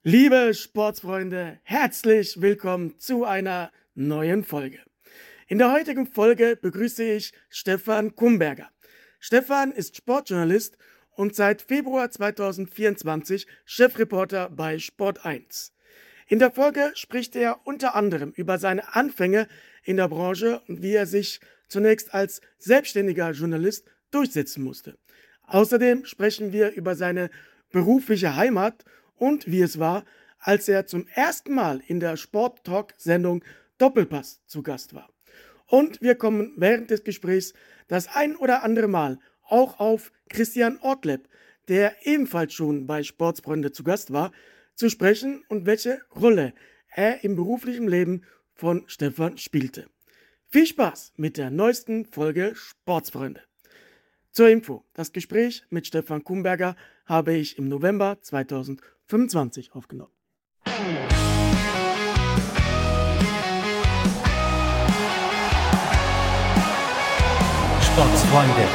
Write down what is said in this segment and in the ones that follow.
Liebe Sportsfreunde, herzlich willkommen zu einer neuen Folge. In der heutigen Folge begrüße ich Stefan Kumberger. Stefan ist Sportjournalist und seit Februar 2024 Chefreporter bei Sport 1. In der Folge spricht er unter anderem über seine Anfänge in der Branche und wie er sich zunächst als selbstständiger Journalist durchsetzen musste. Außerdem sprechen wir über seine berufliche Heimat und wie es war, als er zum ersten Mal in der Sport-Talk-Sendung Doppelpass zu Gast war. Und wir kommen während des Gesprächs das ein oder andere Mal auch auf Christian Ortleb, der ebenfalls schon bei Sportsfreunde zu Gast war, zu sprechen und welche Rolle er im beruflichen Leben von Stefan spielte. Viel Spaß mit der neuesten Folge Sportsfreunde. Zur Info, das Gespräch mit Stefan Kumberger habe ich im November 2025 aufgenommen. Sportsfreunde.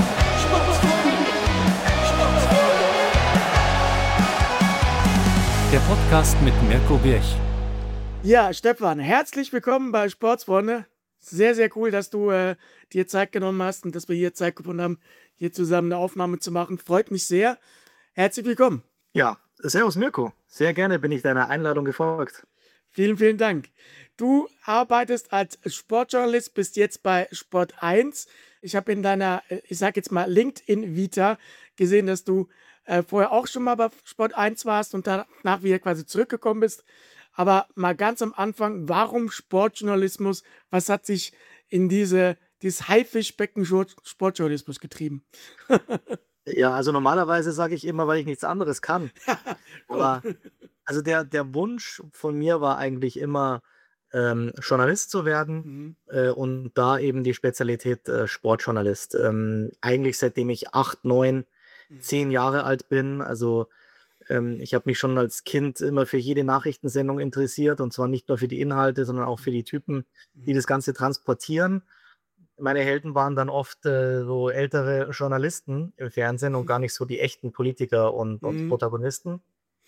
Der Podcast mit Mirko Birch. Ja, Stefan, herzlich willkommen bei Sportsfreunde. Sehr, sehr cool, dass du dir Zeit genommen hast und dass wir hier Zeit gefunden haben, hier zusammen eine Aufnahme zu machen. Freut mich sehr. Herzlich willkommen. Ja, servus Mirko. Sehr gerne bin ich deiner Einladung gefolgt. Vielen, vielen Dank. Du arbeitest als Sportjournalist, bist jetzt bei Sport 1. Ich habe in deiner, ich sag jetzt mal, LinkedIn-Vita gesehen, dass du vorher auch schon mal bei Sport 1 warst und danach wieder quasi zurückgekommen bist. Aber mal ganz am Anfang, warum Sportjournalismus? Was hat sich in dieses Haifischbecken Sportjournalismus getrieben? Ja, also normalerweise sage ich immer, weil ich nichts anderes kann. Aber also der Wunsch von mir war eigentlich immer, Journalist zu werden und da eben die Spezialität Sportjournalist. Eigentlich seitdem ich 8, 9, 10 Jahre alt bin. Also ich habe mich schon als Kind immer für jede Nachrichtensendung interessiert und zwar nicht nur für die Inhalte, sondern auch für die Typen, die das Ganze transportieren. Meine Helden waren dann oft so ältere Journalisten im Fernsehen und gar nicht so die echten Politiker und Protagonisten.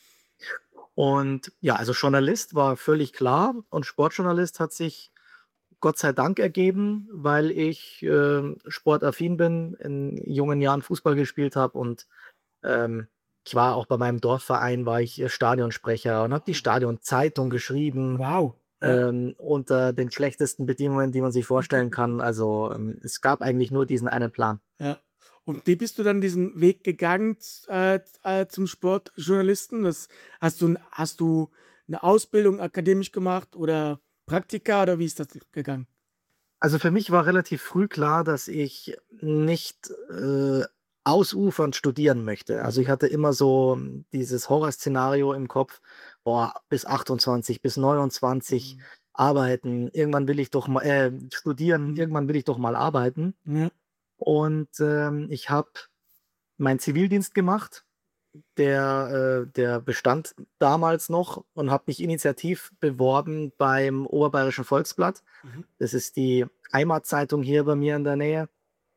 Und ja, also Journalist war völlig klar und Sportjournalist hat sich Gott sei Dank ergeben, weil ich sportaffin bin, in jungen Jahren Fußball gespielt habe und ähm, ich war auch bei meinem Dorfverein, war ich Stadionsprecher und habe die Stadionzeitung geschrieben, Wow. Ja. unter den schlechtesten Bedingungen, die man sich vorstellen kann. Also es gab eigentlich nur diesen einen Plan. Ja. Und wie bist du dann diesen Weg gegangen zum Sportjournalisten? Hast du eine Ausbildung akademisch gemacht oder Praktika oder wie ist das gegangen? Also für mich war relativ früh klar, dass ich nicht ausufernd studieren möchte. Also ich hatte immer so dieses Horrorszenario im Kopf, boah, bis 28, bis 29 arbeiten, irgendwann will ich doch mal studieren, irgendwann will ich doch mal arbeiten. Ja. Und ich habe meinen Zivildienst gemacht, der bestand damals noch und habe mich initiativ beworben beim Oberbayerischen Volksblatt. Das ist die Heimatzeitung hier bei mir in der Nähe.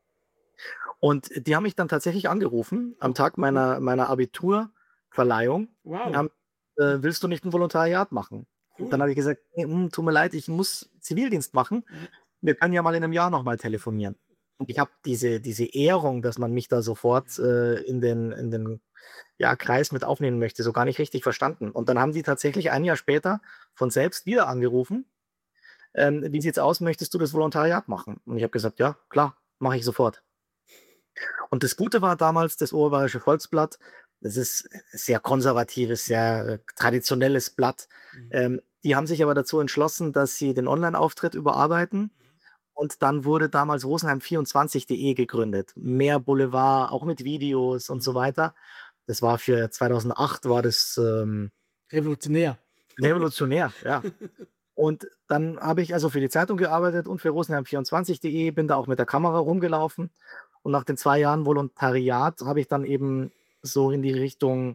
Und die haben mich dann tatsächlich angerufen am Tag meiner Abiturverleihung. Wow. Haben, willst du nicht ein Volontariat machen? Cool. Und dann habe ich gesagt, nee, tut mir leid, ich muss Zivildienst machen. Wir können ja mal in einem Jahr noch mal telefonieren. Und ich habe diese Ehrung, dass man mich da sofort in den Kreis mit aufnehmen möchte, so gar nicht richtig verstanden. Und dann haben die tatsächlich ein Jahr später von selbst wieder angerufen. Wie sieht's aus? Möchtest du das Volontariat machen? Und ich habe gesagt, ja, klar, mache ich sofort. Und das Gute war damals, das Oberbayerische Volksblatt, das ist ein sehr konservatives, sehr traditionelles Blatt. Die haben sich aber dazu entschlossen, dass sie den Online-Auftritt überarbeiten. Und dann wurde damals Rosenheim24.de gegründet. Mehr Boulevard, auch mit Videos und so weiter. Das war für 2008 war das Revolutionär. revolutionär, ja. Und dann habe ich also für die Zeitung gearbeitet und für Rosenheim24.de, bin da auch mit der Kamera rumgelaufen. Und nach den 2 Jahren Volontariat habe ich dann eben so in die Richtung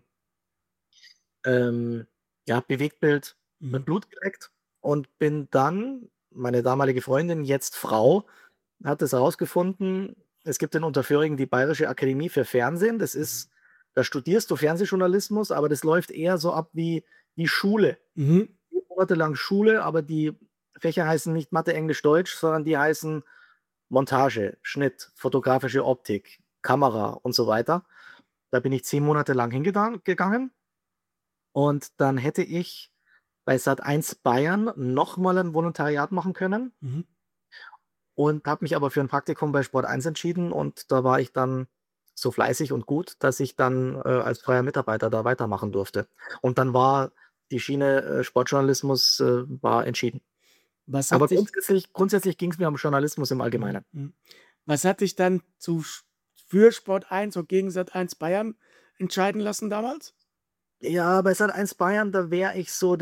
Bewegtbild mit Blut geleckt und bin dann, meine damalige Freundin, jetzt Frau, hat es herausgefunden, es gibt in Unterföhring die Bayerische Akademie für Fernsehen. Da studierst du Fernsehjournalismus, aber das läuft eher so ab wie die Schule. Mhm. 4 Monate lang Schule, aber die Fächer heißen nicht Mathe, Englisch, Deutsch, sondern die heißen Montage, Schnitt, fotografische Optik, Kamera und so weiter. Da bin ich 10 Monate lang hingegangen und dann hätte ich bei Sat.1 Bayern noch mal ein Volontariat machen können Mhm. und habe mich aber für ein Praktikum bei Sport 1 entschieden und da war ich dann so fleißig und gut, dass ich dann, als freier Mitarbeiter da weitermachen durfte. Und dann war die Schiene, Sportjournalismus, war entschieden. Was Aber hat dich grundsätzlich ging es mir um Journalismus im mhm, Allgemeinen. mhm. Was hat dich dann für Sport 1 und gegen Sat.1 Bayern entscheiden lassen damals? Ja, bei Sat.1 Bayern, da wäre ich so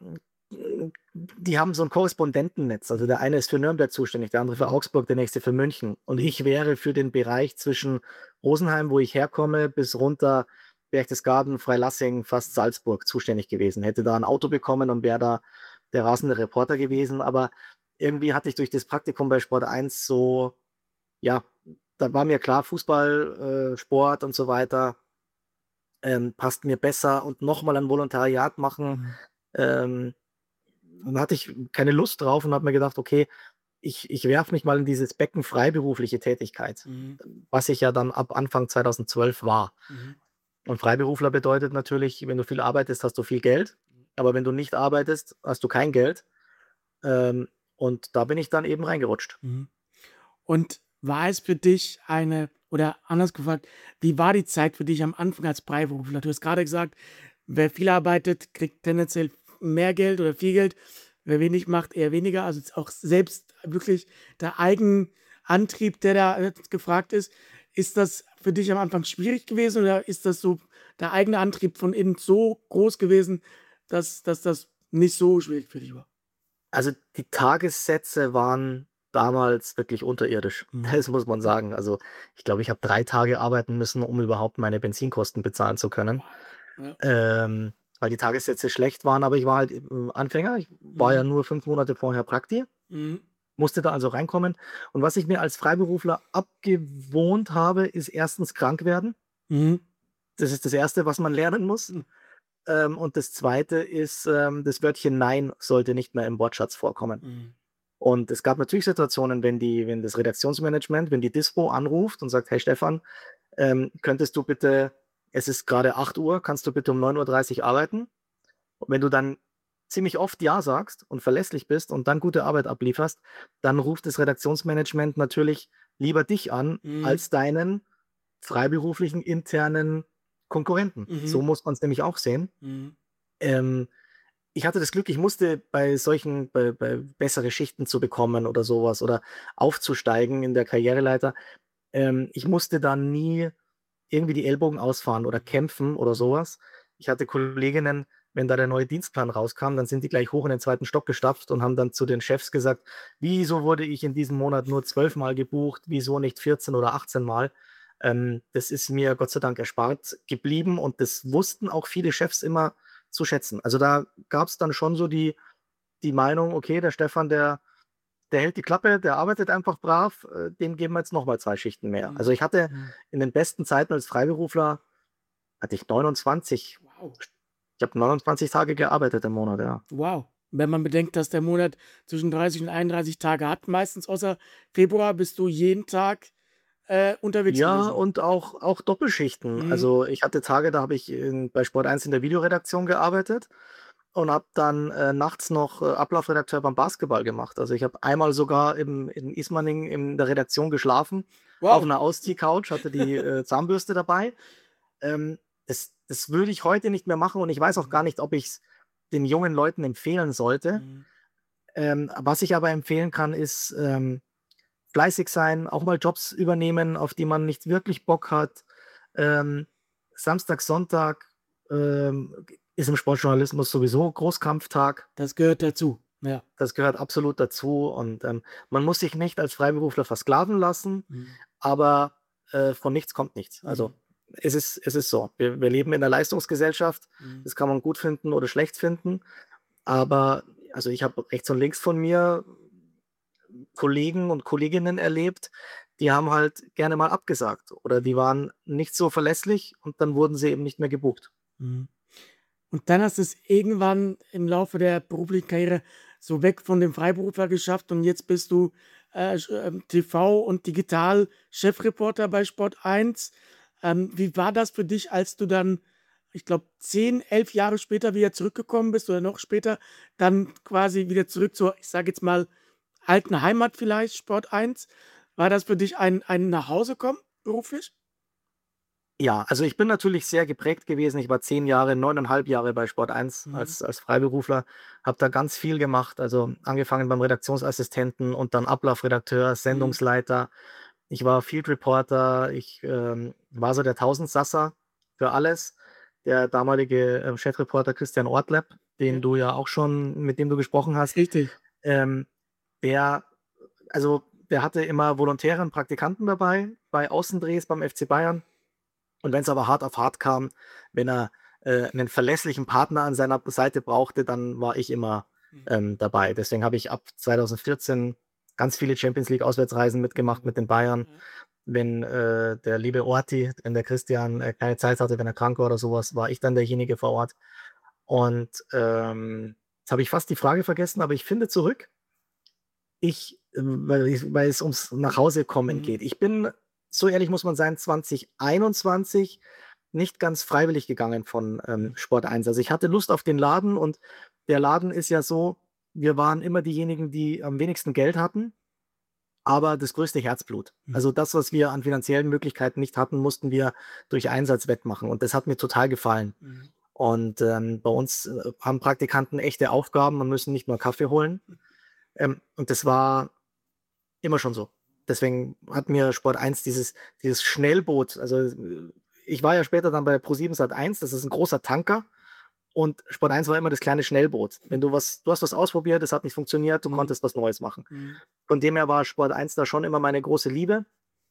die haben so ein Korrespondentennetz. Also, der eine ist für Nürnberg zuständig, der andere für Augsburg, der nächste für München. Und ich wäre für den Bereich zwischen Rosenheim, wo ich herkomme, bis runter Berchtesgaden, Freilassing, fast Salzburg zuständig gewesen. Hätte da ein Auto bekommen und wäre da der rasende Reporter gewesen. Aber irgendwie hatte ich durch das Praktikum bei Sport 1 so ja, da war mir klar, Fußball, Sport und so weiter passt mir besser und noch mal ein Volontariat machen, Mhm. ähm, dann hatte ich keine Lust drauf und habe mir gedacht: „Okay, ich werfe mich mal in dieses Becken freiberufliche Tätigkeit“, Mhm. was ich ja dann ab Anfang 2012 war. Mhm. Und Freiberufler bedeutet natürlich, wenn du viel arbeitest, hast du viel Geld, aber wenn du nicht arbeitest, hast du kein Geld. Und da bin ich dann eben reingerutscht. Mhm. Und war es für dich eine oder anders gefragt, wie war die Zeit für dich am Anfang als Freiberufler? Du hast gerade gesagt, wer viel arbeitet, kriegt tendenziell mehr Geld oder viel Geld, wer wenig macht, eher weniger. Also auch selbst wirklich der Eigenantrieb, der da gefragt ist. Ist das für dich am Anfang schwierig gewesen oder ist das so der eigene Antrieb von innen so groß gewesen, dass das nicht so schwierig für dich war? Also, die Tagessätze waren damals wirklich unterirdisch. Mhm. Das muss man sagen. Also, ich glaube, ich habe 3 Tage arbeiten müssen, um überhaupt meine Benzinkosten bezahlen zu können, Wow. Ja. weil die Tagessätze schlecht waren, aber ich war halt, Anfänger. Ich war ja Mhm. nur 5 Monate vorher Prakti, Mhm. musste da also reinkommen. Und was ich mir als Freiberufler abgewohnt habe, ist erstens krank werden. Mhm. Das ist das Erste, was man lernen muss. Mhm. Und das Zweite ist, das Wörtchen „Nein“ sollte nicht mehr im Wortschatz vorkommen. Mhm. Und es gab natürlich Situationen, wenn das Redaktionsmanagement, wenn die Dispo anruft und sagt: „Hey Stefan, könntest du bitte es ist gerade 8 Uhr, kannst du bitte um 9:30 Uhr arbeiten?“ Und wenn du dann ziemlich oft ja sagst und verlässlich bist und dann gute Arbeit ablieferst, dann ruft das Redaktionsmanagement natürlich lieber dich an Mhm. als deinen freiberuflichen internen Konkurrenten. Mhm. So muss man's nämlich auch sehen. Mhm. Ähm, ich hatte das Glück, ich musste bei bessere Schichten zu bekommen oder sowas oder aufzusteigen in der Karriereleiter, ich musste da nie irgendwie die Ellbogen ausfahren oder Mhm. kämpfen oder Mhm. sowas. Ich hatte Kolleginnen, wenn da der neue Dienstplan rauskam, dann sind die gleich hoch in den zweiten Stock gestapft und haben dann zu den Chefs gesagt: „Wieso wurde ich in diesem Monat nur 12 Mal gebucht? Wieso nicht 14 oder 18 Mal?“ Das ist mir Gott sei Dank erspart geblieben und das wussten auch viele Chefs immer zu schätzen. Also, da gab's dann schon so die Meinung: „Okay, der Stefan, der hält die Klappe, der arbeitet einfach brav, dem geben wir jetzt noch mal 2 Schichten mehr.“ Also, Mhm. ich hatte Mhm. in den besten Zeiten als Freiberufler hatte ich 29 Wow. ich habe 29 Tage gearbeitet im Monat, ja. Wow. Wenn man bedenkt, dass der Monat zwischen 30 und 31 Tage hat, meistens außer Februar bist du jeden Tag, unterwegs Ja, gewesen. und auch Doppelschichten. Mhm. Also, ich hatte Tage, da habe ich bei Sport 1 in der Videoredaktion gearbeitet und habe dann, nachts noch, Ablaufredakteur beim Basketball gemacht. Also, ich habe einmal sogar in Ismaning in der Redaktion geschlafen, auf Wow. 'ner Ausziehcouch, hatte die, Zahnbürste dabei. Das würde ich heute nicht mehr machen und ich weiß auch Mhm. gar nicht, ob ich's den jungen Leuten empfehlen sollte. Mhm. Was ich aber empfehlen kann, ist, fleißig sein, auch mal Jobs übernehmen, auf die man nicht wirklich Bock hat. Ähm, Samstag, Sonntag, ist im Sportjournalismus sowieso Großkampftag. Das gehört dazu. Ja. Das gehört absolut dazu und, man muss sich nicht als Freiberufler versklaven lassen, Mhm. aber, von nichts kommt nichts. Also, Mhm. es ist so. Wir leben in 'ner Leistungsgesellschaft. Mhm. Das kann man gut finden oder schlecht finden, aber also, ich habe rechts und links von mir Kollegen und Kolleginnen erlebt, die haben halt gerne mal abgesagt oder die waren nicht so verlässlich und dann wurden sie eben nicht mehr gebucht. Mhm. Und dann hast du es irgendwann im Laufe der beruflichen Karriere so weg von dem Freiberufler geschafft und jetzt bist du TV und digital Chefreporter bei Sport 1. Wie war das für dich, als du dann, ich glaube, 10, 11 Jahre später wieder zurückgekommen bist oder noch später, dann quasi wieder zurück zur, ich sage jetzt mal, alten Heimat vielleicht, Sport 1? War das für dich ein Nachhausekommen beruflich? Ja, also ich bin natürlich sehr geprägt gewesen. Ich war 10 Jahre, 9,5 Jahre bei Sport 1 Mhm. als Freiberufler, habe da ganz viel gemacht, also angefangen beim Redaktionsassistenten und dann Ablaufredakteur, Mhm. Sendungsleiter. Ich war Field Reporter, ich war so der Tausendsasser für alles. Der damalige Chefreporter Christian Ortleb, den Okay. du ja auch schon, mit dem du gesprochen hast, Richtig. ähm, der, der hatte immer Volontäre und Praktikanten dabei bei Außendrehs beim FC Bayern. Und wenn es aber hart auf hart kam, wenn er 'nen verlässlichen Partner an seiner Seite brauchte, dann war ich immer Mhm. dabei. Deswegen habe ich ab 2014 ganz viele Champions-League-Auswärtsreisen mitgemacht mit den Bayern. Ja. Wenn der liebe Orti, wenn der Christian keine Zeit hatte, wenn er krank war oder sowas, war ich dann derjenige vor Ort. Und jetzt habe ich fast die Frage vergessen, aber ich finde zurück. Weil es ums Nachhausekommen Mhm. geht. Ich bin, so ehrlich muss man sein, 2021 nicht ganz freiwillig gegangen von Sport 1. Also ich hatte Lust auf den Laden und der Laden ist ja so, wir waren immer diejenigen, die am wenigsten Geld hatten, aber das größte Herzblut. Mhm. Also das, was wir an finanziellen Möglichkeiten nicht hatten, mussten wir durch Einsatz wettmachen und das hat mir total gefallen. Mhm. Und bei uns haben Praktikanten echte Aufgaben und müssen nicht nur Kaffee holen. Und das war immer schon so. Deswegen hat mir Sport 1 dieses Schnellboot, also ich war ja später dann bei ProSieben Sat.1, das ist ein großer Tanker und Sport 1 war immer das kleine Schnellboot. Wenn du hast was ausprobiert, es hat nicht funktioniert, du Mhm. konntest was Neues machen. Mhm. Von dem her war Sport 1 da schon immer meine große Liebe.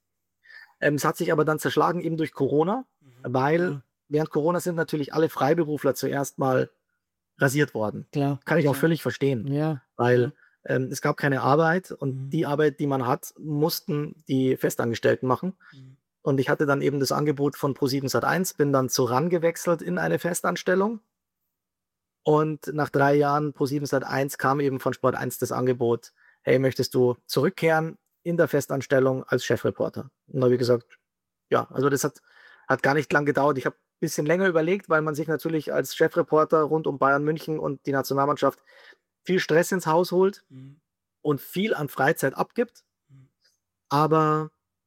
Es hat sich aber dann zerschlagen eben durch Corona, Mhm. weil Ja, während Corona sind natürlich alle Freiberufler zuerst mal rasiert worden. klar, Kann ich auch klar. völlig verstehen, Ja, weil klar. es gab keine Arbeit und Mhm. die Arbeit, die man hat, mussten die Festangestellten machen. Mhm. Und ich hatte dann eben das Angebot von ProSieben Sat.1, bin dann zu RAN gewechselt in eine Festanstellung. Und nach 3 Jahren ProSieben Sat.1 kam eben von Sport 1 das Angebot: „Hey, möchtest du zurückkehren in der Festanstellung als Chefreporter?“ Und da habe ich gesagt: „Ja.“ Also, das hat gar nicht lang gedauert. Ich habe ein bisschen länger überlegt, weil man sich natürlich als Chefreporter rund um Bayern München und die Nationalmannschaft viel Stress ins Haus holt Mhm. und viel an Freizeit abgibt. Mhm. Aber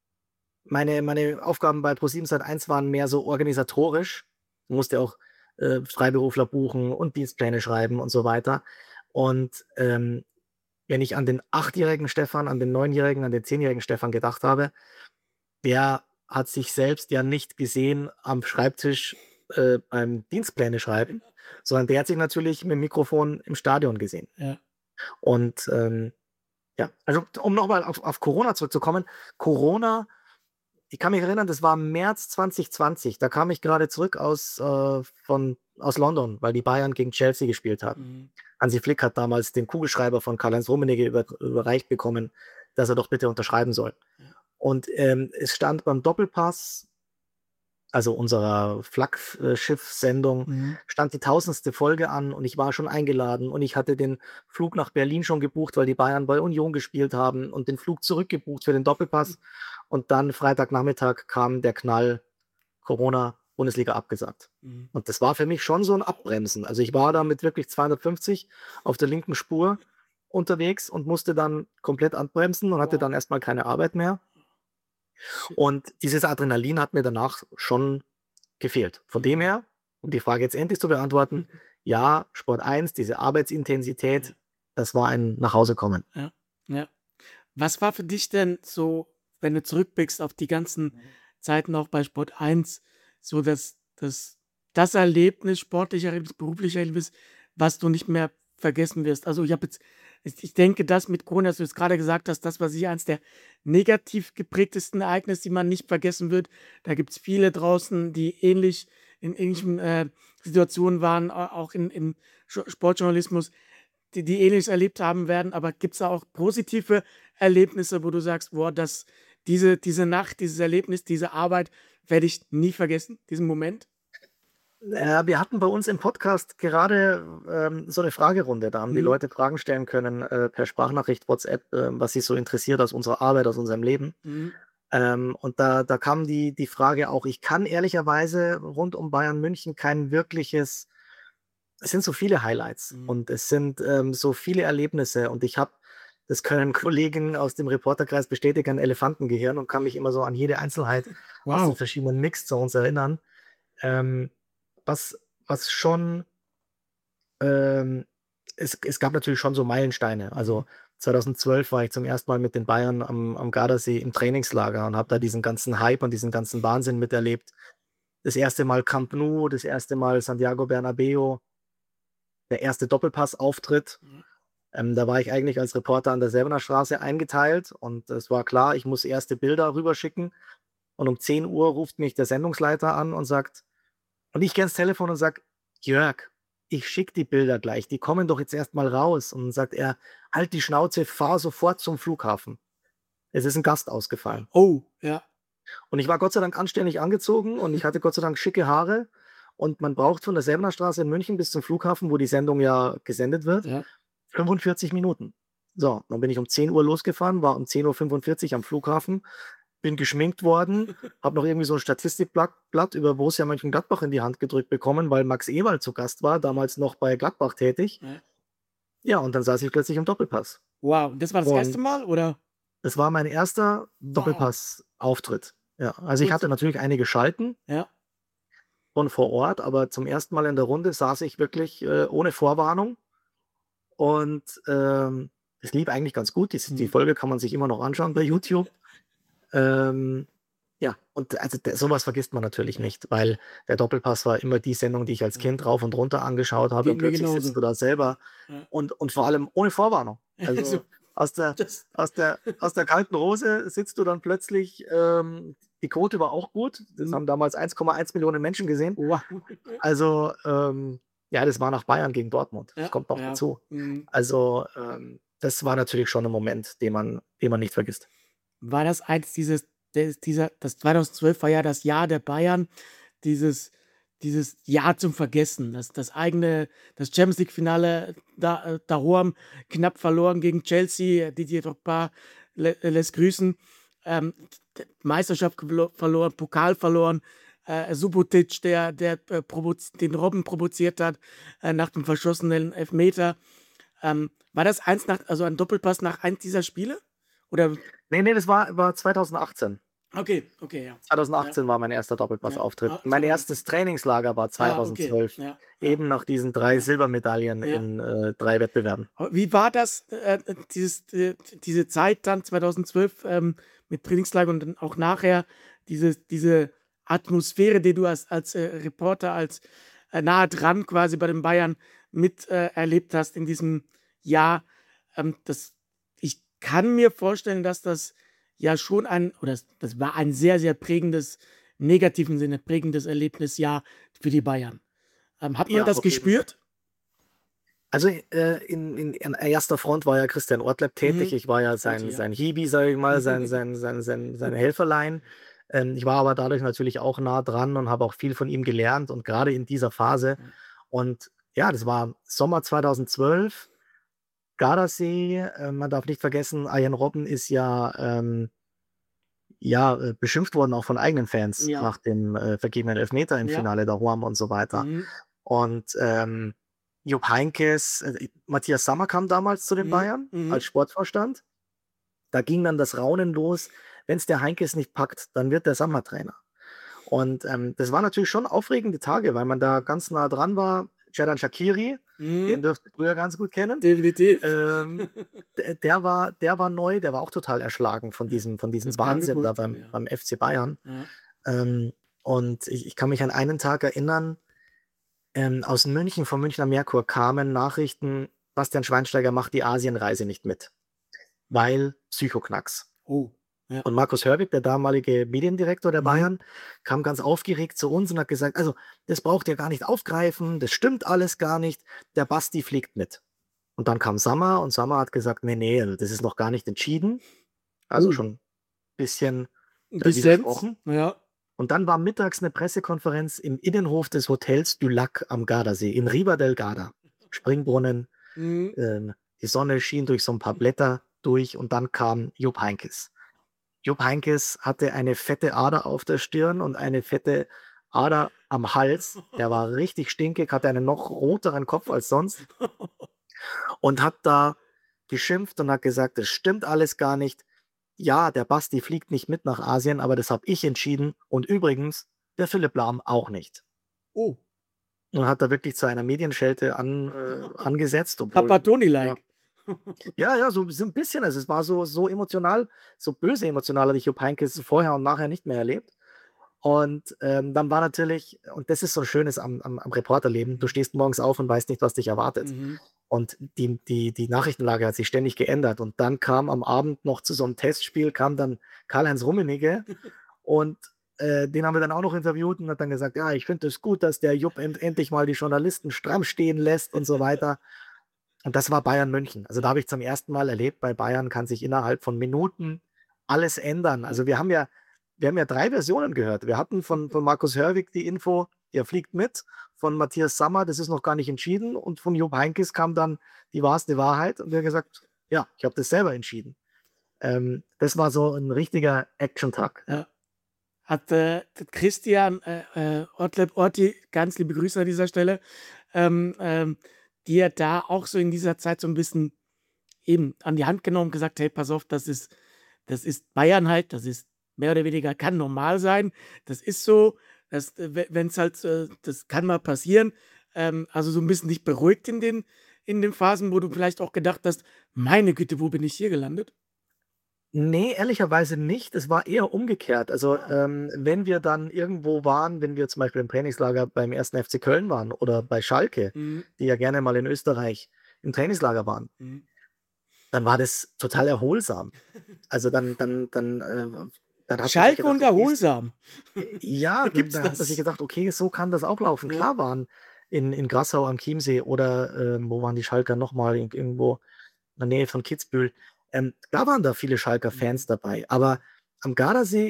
meine Aufgaben bei ProSieben Sat.1 waren mehr so organisatorisch. Du musst ja auch Freiberufler buchen und Dienstpläne schreiben und so weiter. Und wenn ich an den 8-jährigen Stefan, an den 9-jährigen, an den 10-jährigen Stefan gedacht habe, der hat sich selbst ja nicht gesehen am Schreibtisch beim Dienstpläne schreiben, sondern der hat sich natürlich mit dem Mikrofon im Stadion gesehen. Ja. Und ja, also um nochmal auf Corona zurückzukommen. Corona, ich kann mich erinnern, das war März 2020. Da kam ich gerade zurück aus London, weil die Bayern gegen Chelsea gespielt hatten. Mhm. Hansi Flick hat damals den Kugelschreiber von Karl-Heinz Rummenigge überreicht bekommen, dass er doch bitte unterschreiben soll. Ja. Und es stand beim Doppelpass, also unserer Flaggschiff-Sendung, Mhm. stand die 1000. Folge an und ich war schon eingeladen und ich hatte den Flug nach Berlin schon gebucht, weil die Bayern bei Union gespielt haben und den Flug zurückgebucht für den Doppelpass. Und dann Freitagnachmittag kam der Knall: Corona, Bundesliga abgesagt. Mhm. Und das war für mich schon so ein Abbremsen. Also ich war da mit wirklich 250 auf der linken Spur unterwegs und musste dann komplett abbremsen und hatte Wow. dann erstmal keine Arbeit mehr. Shit. Und dieses Adrenalin hat mir danach schon gefehlt. Von dem Mhm. her, um die Frage jetzt endlich zu beantworten, ja, Sport 1, diese Ja. Arbeitsintensität, das war ein Nachhausekommen. Ja. Ja. Was war für dich denn so, wenn du zurückblickst auf die ganzen Zeiten auch bei Sport 1, so das Erlebnis, sportliche Erlebnis, berufliche Erlebnis, was du nicht mehr vergessen wirst? Also, ich denke, das mit Corona, dass du jetzt gerade gesagt hast, das war sicher eins der negativ geprägtesten Ereignisse, die man nicht vergessen wird. Da gibt es viele draußen, die in ähnlichen, Situationen waren, auch im Sportjournalismus, die Ähnliches erlebt haben werden. Aber gibt es da auch positive Erlebnisse, wo du sagst: „Boah, diese Nacht, dieses Erlebnis, diese Arbeit werde ich nie vergessen, diesen Moment?“ Wir hatten bei uns im Podcast gerade so eine Fragerunde. Da haben die Mhm. Leute Fragen stellen können per Sprachnachricht, WhatsApp, was sie so interessiert aus unserer Arbeit, aus unserem Leben. Mhm. Und da kam die Frage auch, ich kann ehrlicherweise rund um Bayern München kein wirkliches, es sind so viele Highlights Mhm. und es sind so viele Erlebnisse und ich habe, das können Kollegen aus dem Reporterkreis bestätigen, ein Elefantengehirn und kann mich immer so an jede Einzelheit aus den Wow. verschiedenen Mixzones erinnern. Ähm, was, was schon, ähm, es gab natürlich schon so Meilensteine. Mhm. Also 2012 war ich zum ersten Mal mit den Bayern am Gardasee im Trainingslager und habe da diesen ganzen Hype und diesen ganzen Wahnsinn miterlebt. Das erste Mal Camp Nou, das erste Mal Santiago Bernabéu, der erste Doppelpass-Auftritt. Mhm. Da war ich eigentlich als Reporter an der Säbener Straße eingeteilt und es war klar, ich muss erste Bilder rüberschicken. Und um 10 Uhr ruft mich der Sendungsleiter an und sagt, und ich gehe ans Telefon und sage, Jörg, ich schicke die Bilder gleich, die kommen doch jetzt erst mal raus. Und dann sagt er, halt die Schnauze, fahr sofort zum Flughafen. Es ist ein Gast ausgefallen. Oh, ja. Und ich war Gott sei Dank anständig angezogen und ich hatte Gott sei Dank schicke Haare. Und man braucht von der Säbener Straße in München bis zum Flughafen, wo die Sendung ja gesendet wird, Ja. 45 Minuten. So, dann bin ich um 10 Uhr losgefahren, war um 10:45 Uhr am Flughafen, bin geschminkt worden, habe noch irgendwie so ein Statistikblatt über Borussia Mönchengladbach in die Hand gedrückt bekommen, weil Max Ewald zu Gast war, damals noch bei Gladbach tätig. Ja. Ja, und dann saß ich plötzlich im Doppelpass. Wow. Das war das erste Und Mal, oder? es war mein erster Wow. Doppelpass-Auftritt. Ja, also ich Gut. hatte natürlich einige Schalten Ja. von vor Ort, aber zum ersten Mal in der Runde saß ich wirklich ohne Vorwarnung und es lief eigentlich ganz gut. Die Mhm. Folge kann man sich immer noch anschauen bei YouTube. Ja, und also sowas vergisst man natürlich Ja. nicht, weil der Doppelpass war immer die Sendung, die ich als Ja. Kind rauf und runter angeschaut habe und Geht mir plötzlich sitzt genauso. du da selber Ja. und vor allem ohne Vorwarnung. Also, Also aus der, das. aus der kalten Hose sitzt du dann plötzlich, die Quote war auch gut, das Mhm. haben damals 1,1 Millionen Menschen gesehen. Wow. Also ja, das war nach Bayern gegen Dortmund, das Ja. kommt noch Ja. dazu. Mhm. Also das war natürlich schon ein Moment, den man nicht vergisst. War das eins das 2012 war ja das Jahr der Bayern, dieses Jahr zum Vergessen, das Champions League-Finale daheim knapp verloren gegen Chelsea, Didier Drogba lässt grüßen, Meisterschaft verloren, Pokal verloren, Subotic, der den Robben provoziert hat, nach dem verschossenen Elfmeter. War das also ein Doppelpass nach eins dieser Spiele? Oder? Nee, das war 2018. Okay, okay, ja. Ja, 2018 war mein erster ja. Doppelpassauftritt. Ah, Mein 2018. erstes Trainingslager war Ah, okay. 2012, Ja, ja, eben nach diesen 3 ja, Silbermedaillen ja. in 3 Wettbewerben. Wie war das, diese Zeit dann 2012 mit Trainingslager und dann auch nachher, diese Atmosphäre, die du als Reporter, als nahe dran quasi bei den Bayern mit erlebt hast in diesem Jahr? Ich kann mir vorstellen, dass das ja schon das war ein sehr, sehr prägendes, im negativen Sinne prägendes Erlebnisjahr für die Bayern. Hat man Ja, das auf jeden Fall. gespürt? Also in erster Front war ja Christian Ortlepp tätig. Mhm. Ich war ja Oti, sein, ja. sein Hiwi, sage ich mal, sein Helferlein. Ich war aber dadurch natürlich auch nah dran und habe auch viel von ihm gelernt und gerade in dieser Phase. Ja. Und ja, das war Sommer 2012. Gardasee, man darf nicht vergessen, Arjen Robben ist ja, beschimpft worden, auch von eigenen Fans Ja. nach dem vergebenen Elfmeter im Ja. Finale der Ruam und so weiter. Mhm. Und Jupp Heynckes, Matthias Sammer kam damals zu den Mhm. Bayern Mhm. als Sportvorstand. Da ging dann das Raunen los, wenn es der Heynckes nicht packt, dann wird der Sammer Trainer. Und das waren natürlich schon aufregende Tage, weil man da ganz nah dran war. Xherdan Shaqiri, den Mhm. dürft ihr früher ganz gut kennen. Definitiv. Der war neu, der war auch total erschlagen von diesem Das kann ich mir Wahnsinn da vorstellen, ja. beim FC Bayern. Ja. Und ich kann mich an einen Tag erinnern, aus München, vom Münchner Merkur kamen Nachrichten, Bastian Schweinsteiger macht die Asienreise nicht mit, weil Psychoknacks. Oh, ja. Und Markus Hörwig, der damalige Mediendirektor der Mhm. Bayern, kam ganz aufgeregt zu uns und hat gesagt, also das braucht ihr gar nicht aufgreifen, das stimmt alles gar nicht, der Basti fliegt mit. Und dann kam Sammer und Sammer hat gesagt, nee, also das ist noch gar nicht entschieden. Also Oh. schon ein bisschen Dissens, widersprochen. ja. Und dann war mittags eine Pressekonferenz im Innenhof des Hotels du Lac am Gardasee, in Riva del Garda. Springbrunnen, Mhm. die Sonne schien durch so ein paar Blätter durch und dann kam Jupp Heynckes. Jupp Heynckes hatte eine fette Ader auf der Stirn und eine fette Ader am Hals. Der war richtig stinkig, hatte einen noch roteren Kopf als sonst und hat da geschimpft und hat gesagt, das stimmt alles gar nicht. Ja, der Basti fliegt nicht mit nach Asien, aber das habe ich entschieden. Und übrigens, der Philipp Lahm auch nicht. Oh, Und hat da wirklich zu einer Medienschelte angesetzt, obwohl, ja, Trapattoni-like. ja, so ein bisschen. Also es war so emotional, so böse emotional, hatte ich Jupp Heynckes vorher und nachher nicht mehr erlebt. Und dann war natürlich, und das ist so Schönes am Reporterleben, du stehst morgens auf und weißt nicht, was dich erwartet. Mhm. Und die Nachrichtenlage hat sich ständig geändert. Und dann kam am Abend noch zu so einem Testspiel, kam dann Karl-Heinz Rummenigge und den haben wir dann auch noch interviewt und hat dann gesagt, ja, ich finde es gut, dass der Jupp endlich mal die Journalisten stramm stehen lässt und so weiter. Und das war Bayern München. Also da habe ich zum ersten Mal erlebt, bei Bayern kann sich innerhalb von Minuten alles ändern. Also wir haben ja 3 Versionen gehört. Wir hatten von Markus Hörwig die Info, der fliegt mit. Von Matthias Sammer, das ist noch gar nicht entschieden. Und von Jupp Heynckes kam dann die wahrste Wahrheit. Und wir haben gesagt, ja, ich habe das selber entschieden. Das war so ein richtiger Action-Tag. Ja. Hat Christian Orti, ganz liebe Grüße an dieser Stelle, dir da auch so in dieser Zeit so ein bisschen eben an die Hand genommen und gesagt, hey, pass auf, das ist Bayern halt, das ist mehr oder weniger, kann normal sein, das ist so, wenn es halt, das kann mal passieren, also so ein bisschen dich beruhigt in den Phasen, wo du vielleicht auch gedacht hast, meine Güte, wo bin ich hier gelandet? Nee, ehrlicherweise nicht. Es war eher umgekehrt. Also, wenn wir dann irgendwo waren, wenn wir zum Beispiel im Trainingslager beim 1. FC Köln waren oder bei Schalke, Mhm. die ja gerne mal in Österreich im Trainingslager waren, Mhm. dann war das total erholsam. Also dann hat man sich Schalke gedacht, und okay, erholsam. ja, Gibt's dann hat man sich das? gedacht, okay, so kann das auch laufen. Ja. Klar waren in Grassau am Chiemsee oder wo waren die Schalker nochmal? Irgendwo in der Nähe von Kitzbühel. Da waren da viele Schalker Fans dabei. Aber am Gardasee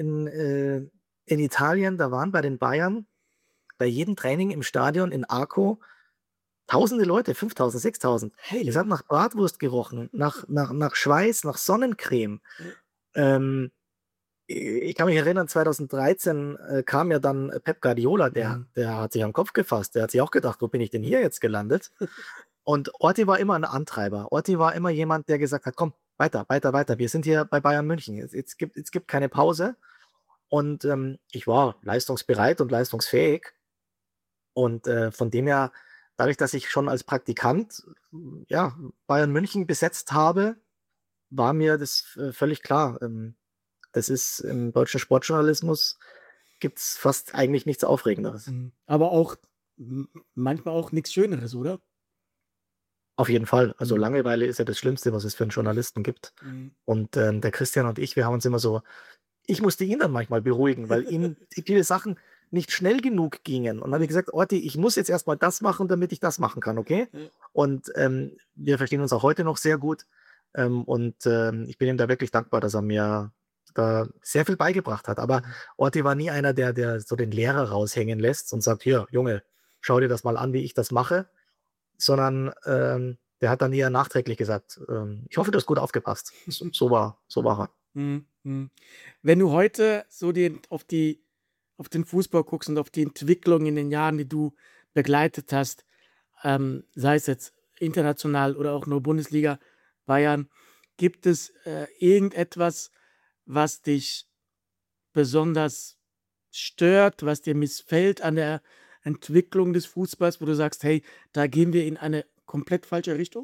in Italien, da waren bei den Bayern bei jedem Training im Stadion in Arco tausende Leute, 5.000, 6.000. Es Heilige. hat nach Bratwurst gerochen, nach Schweiß, nach Sonnencreme. Ja. Ähm, ich kann mich erinnern, 2013 kam ja dann Pep Guardiola, Mhm. der hat sich am Kopf gefasst. Der hat sich auch gedacht, wo bin ich denn hier jetzt gelandet? Und Orti war immer ein Antreiber. Orti war immer jemand, der gesagt hat, komm, weiter, weiter, weiter. Wir sind hier bei Bayern München. Es gibt keine Pause. Und ich war leistungsbereit und leistungsfähig. Und von dem her, dadurch, dass ich schon als Praktikant ja, Bayern München besetzt habe, war mir das völlig klar. Das ist im deutschen Sportjournalismus gibt es fast eigentlich nichts Aufregenderes. Mhm. Aber auch manchmal auch nichts Schöneres, oder? Auf jeden Fall. Also Mhm. Langeweile ist ja das Schlimmste, was es für einen Journalisten gibt. Mhm. Und der Christian und ich, wir haben uns immer so, ich musste ihn dann manchmal beruhigen, weil ihm viele Sachen nicht schnell genug gingen. Und dann habe ich gesagt, Orti, ich muss jetzt erstmal das machen, damit ich das machen kann, okay? Ja. Und wir verstehen uns auch heute noch sehr gut. Und ich bin ihm da wirklich dankbar, dass er mir da sehr viel beigebracht hat. Aber Orti war nie einer, der so den Lehrer raushängen lässt und sagt, hier, Junge, schau dir das mal an, wie ich das mache, sondern der hat dann eher nachträglich gesagt, ich hoffe, du hast gut aufgepasst. So war er. Mhm. Mhm. Wenn du heute so auf den Fußball guckst und auf die Entwicklung in den Jahren, die du begleitet hast, sei es jetzt international oder auch nur Bundesliga, Bayern, gibt es irgendetwas, was dich besonders stört, was dir missfällt an der Entwicklung des Fußballs, wo du sagst, hey, da gehen wir in eine komplett falsche Richtung?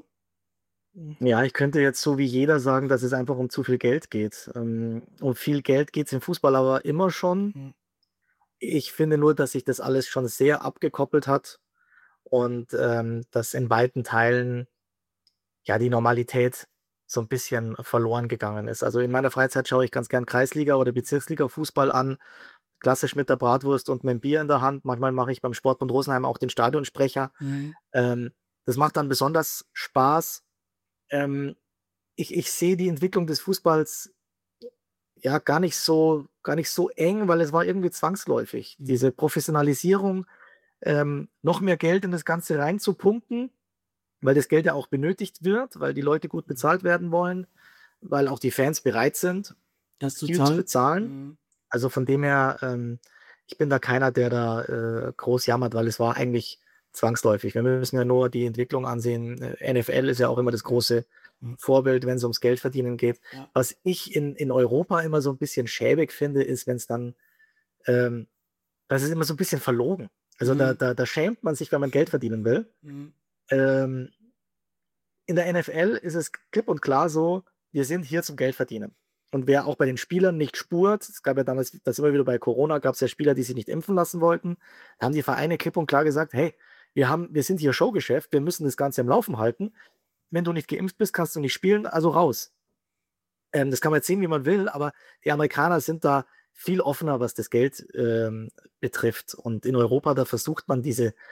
Ja, ich könnte jetzt so wie jeder sagen, dass es einfach um zu viel Geld geht. Um viel Geld geht es im Fußball aber immer schon. Mhm. Ich finde nur, dass sich das alles schon sehr abgekoppelt hat und dass in weiten Teilen ja die Normalität so ein bisschen verloren gegangen ist. Also in meiner Freizeit schaue ich ganz gern Kreisliga oder Bezirksliga Fußball an, klassisch mit der Bratwurst und mit dem Bier in der Hand. Manchmal mache ich beim Sportbund Rosenheim auch den Stadionsprecher. Mhm. Das macht dann besonders Spaß. Ähm, ich sehe die Entwicklung des Fußballs ja, gar nicht so eng, weil es war irgendwie zwangsläufig. Mhm. Diese Professionalisierung, noch mehr Geld in das Ganze reinzupumpen, weil das Geld ja auch benötigt wird, weil die Leute gut bezahlt werden wollen, weil auch die Fans bereit sind, Das zu viel zu zahlen? bezahlen. Mhm. Also von dem her, ich bin da keiner, der da groß jammert, weil es war eigentlich zwangsläufig. Wir müssen ja nur die Entwicklung ansehen. NFL ist ja auch immer das große Mhm. Vorbild, wenn es ums Geldverdienen geht. Ja. Was ich in Europa immer so ein bisschen schäbig finde, ist, wenn es dann, ähm, das ist immer so ein bisschen verlogen. Also Mhm. da schämt man sich, wenn man Geld verdienen will. Mhm. Ähm, in der NFL ist es klipp und klar so, wir sind hier zum Geld verdienen. Und wer auch bei den Spielern nicht spurt, es gab ja damals, das immer wieder bei Corona, gab es ja Spieler, die sich nicht impfen lassen wollten, da haben die Vereine klipp und klar gesagt, hey, wir sind hier Showgeschäft, wir müssen das Ganze am Laufen halten. Wenn du nicht geimpft bist, kannst du nicht spielen, also raus. Das kann man jetzt sehen, wie man will, aber die Amerikaner sind da viel offener, was das Geld betrifft. Und in Europa, da versucht man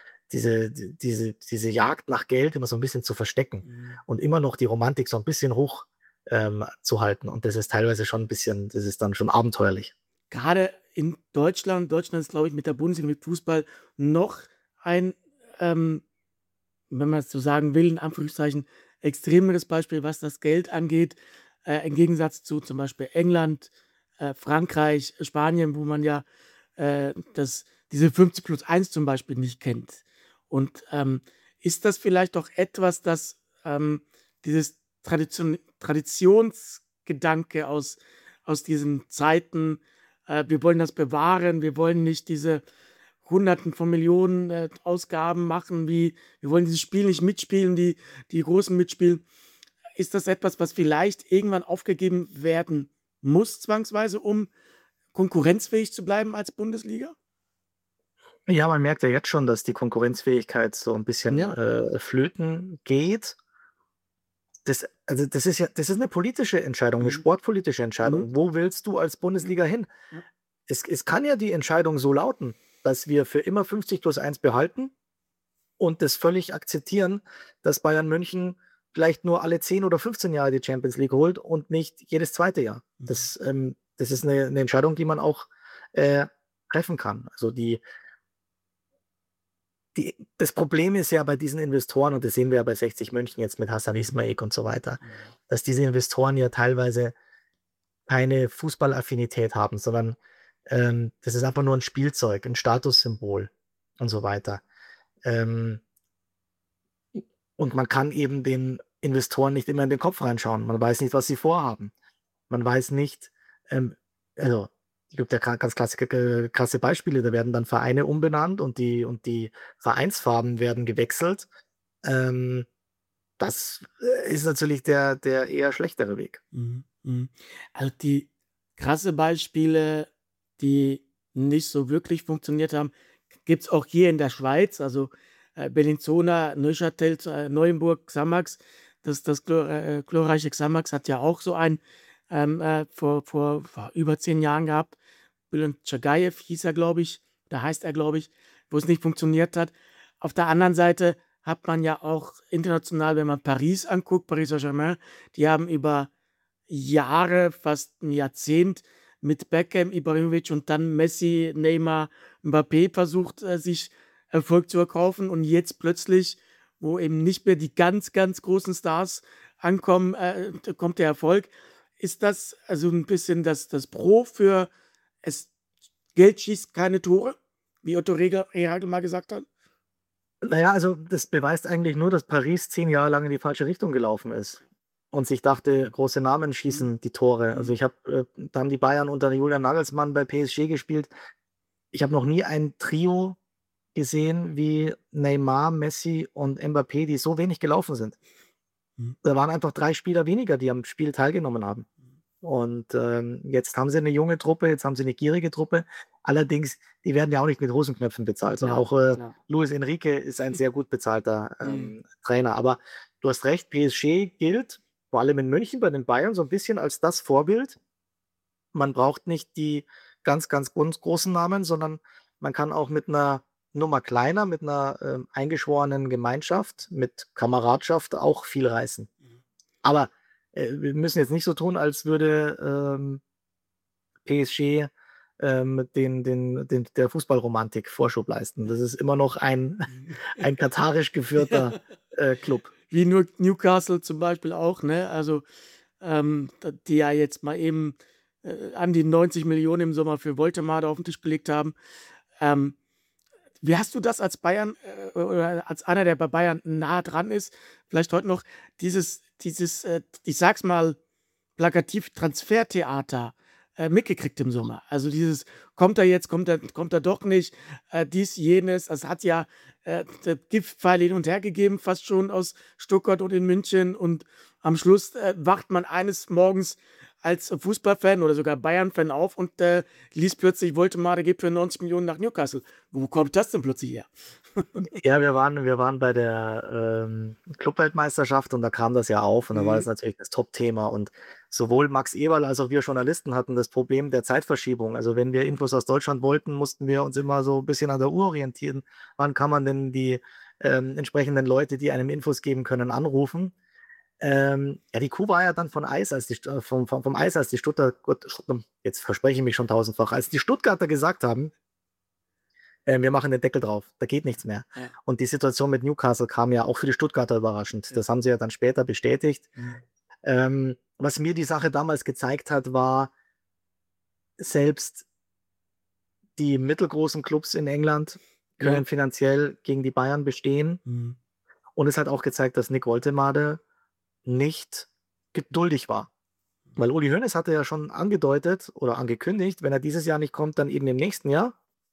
diese Jagd nach Geld immer so ein bisschen zu verstecken Mhm. und immer noch die Romantik so ein bisschen hoch zu halten. Und das ist teilweise schon ein bisschen, das ist dann schon abenteuerlich. Gerade in Deutschland ist, glaube ich, mit der Bundesliga, mit Fußball noch ein, ähm, wenn man es so sagen will, in Anführungszeichen, extremeres Beispiel, was das Geld angeht, im Gegensatz zu zum Beispiel England, Frankreich, Spanien, wo man ja diese 50+1 zum Beispiel nicht kennt. Und ist das vielleicht auch etwas, dass dieses Traditionsgedanke aus diesen Zeiten, wir wollen das bewahren, wir wollen nicht diese Hunderten von Millionen Ausgaben machen, wir wollen dieses Spiel nicht mitspielen, die Großen mitspielen. Ist das etwas, was vielleicht irgendwann aufgegeben werden muss, zwangsweise, um konkurrenzfähig zu bleiben als Bundesliga? Ja, man merkt ja jetzt schon, dass die Konkurrenzfähigkeit so ein bisschen Ja. flöten geht. Also das ist eine politische Entscheidung, eine Mhm. sportpolitische Mhm. Entscheidung. Wo willst du als Bundesliga hin? Ja. Es kann ja die Entscheidung so lauten, dass wir für immer 50+1 behalten und das völlig akzeptieren, dass Bayern München vielleicht nur alle 10 oder 15 Jahre die Champions League holt und nicht jedes zweite Jahr. Mhm. Das ist eine Entscheidung, die man auch äh, treffen kann. Also das Problem ist ja bei diesen Investoren, und das sehen wir ja bei 60 München jetzt mit Hassan Ismail und so weiter, Mhm. dass diese Investoren ja teilweise keine Fußballaffinität haben, sondern das ist einfach nur ein Spielzeug, ein Statussymbol und so weiter. Ähm, und man kann eben den Investoren nicht immer in den Kopf reinschauen. Man weiß nicht, was sie vorhaben. Man weiß nicht, ähm, also es gibt ja ganz krasse Beispiele, da werden dann Vereine umbenannt und die Vereinsfarben werden gewechselt. Ähm, das ist natürlich der eher schlechtere Weg. Mhm. Mhm. Also die krasse Beispiele, die nicht so wirklich funktioniert haben, gibt es auch hier in der Schweiz. Also Bellinzona, Neuchâtel, Neuenburg, Xamax. Das glorreiche Xamax hat ja auch so ein vor über 10 Jahren gehabt. Bülent Chagayev hieß er, glaube ich, da heißt er, glaube ich, wo es nicht funktioniert hat. Auf der anderen Seite hat man ja auch international, wenn man Paris anguckt, Paris Saint-Germain, die haben über Jahre, fast ein Jahrzehnt mit Beckham, Ibrahimovic und dann Messi, Neymar, Mbappé versucht, sich Erfolg zu erkaufen. Und jetzt plötzlich, wo eben nicht mehr die ganz, ganz großen Stars ankommen, kommt der Erfolg. Ist das also ein bisschen das Pro für es Geld schießt keine Tore, wie Otto Rehhagel mal gesagt hat? Naja, also das beweist eigentlich nur, dass Paris 10 Jahre lang in die falsche Richtung gelaufen ist und sich dachte, große Namen Mhm. schießen die Tore. Also Mhm. da haben die Bayern unter Julian Nagelsmann bei PSG gespielt. Ich habe noch nie ein Trio gesehen wie Neymar, Messi und Mbappé, die so wenig gelaufen sind. Mhm. Da waren einfach 3 Spieler weniger, die am Spiel teilgenommen haben. Und jetzt haben sie eine junge Truppe, jetzt haben sie eine gierige Truppe. Allerdings, die werden ja auch nicht mit Hosenknöpfen bezahlt, sondern Klar, auch klar. Luis Enrique ist ein sehr gut bezahlter Mhm. Trainer. Aber du hast recht, PSG gilt vor allem in München bei den Bayern so ein bisschen als das Vorbild. Man braucht nicht die ganz großen Namen, sondern man kann auch mit einer Nummer kleiner, mit einer eingeschworenen Gemeinschaft, mit Kameradschaft auch viel reißen. Mhm. Aber wir müssen jetzt nicht so tun, als würde PSG der Fußballromantik Vorschub leisten. Das ist immer noch ein katarisch geführter Club. Wie Newcastle zum Beispiel auch, ne? Also, die ja jetzt mal eben an die 90 Millionen im Sommer für Woltemade auf den Tisch gelegt haben. Ähm, Wie hast du das als Bayern oder als einer, der bei Bayern nah dran ist, vielleicht heute noch ich sag's mal plakativ, Transfertheater mitgekriegt im Sommer? Also dieses, kommt er jetzt, kommt er doch nicht, dies, jenes. Es hat ja Giftpfeile hin und her gegeben, fast schon aus Stuttgart und in München. Und am Schluss wacht man eines Morgens als Fußballfan oder sogar Bayern-Fan auf und liest plötzlich, Woltemade geht für 90 Millionen nach Newcastle. Wo kommt das denn plötzlich her? Ja, wir waren bei der Clubweltmeisterschaft und da kam das ja auf und da war das natürlich das Top-Thema. Und sowohl Max Eberl als auch wir Journalisten hatten das Problem der Zeitverschiebung. Also wenn wir Infos aus Deutschland wollten, mussten wir uns immer so ein bisschen an der Uhr orientieren. Wann kann man denn die entsprechenden Leute, die einem Infos geben können, anrufen? Ja, die Kuh war ja dann vom Eis, als die jetzt verspreche ich mich schon tausendfach, als die Stuttgarter gesagt haben, wir machen den Deckel drauf, da geht nichts mehr. Ja. Und die Situation mit Newcastle kam ja auch für die Stuttgarter überraschend. Das haben sie ja dann später bestätigt. Was mir die Sache damals gezeigt hat, war, selbst die mittelgroßen Clubs in England können finanziell gegen die Bayern bestehen. Und es hat auch gezeigt, dass Nick Woltemade nicht geduldig war. Weil Uli Hoeneß hatte ja schon angedeutet oder angekündigt, wenn er dieses Jahr nicht kommt, dann eben im nächsten Jahr.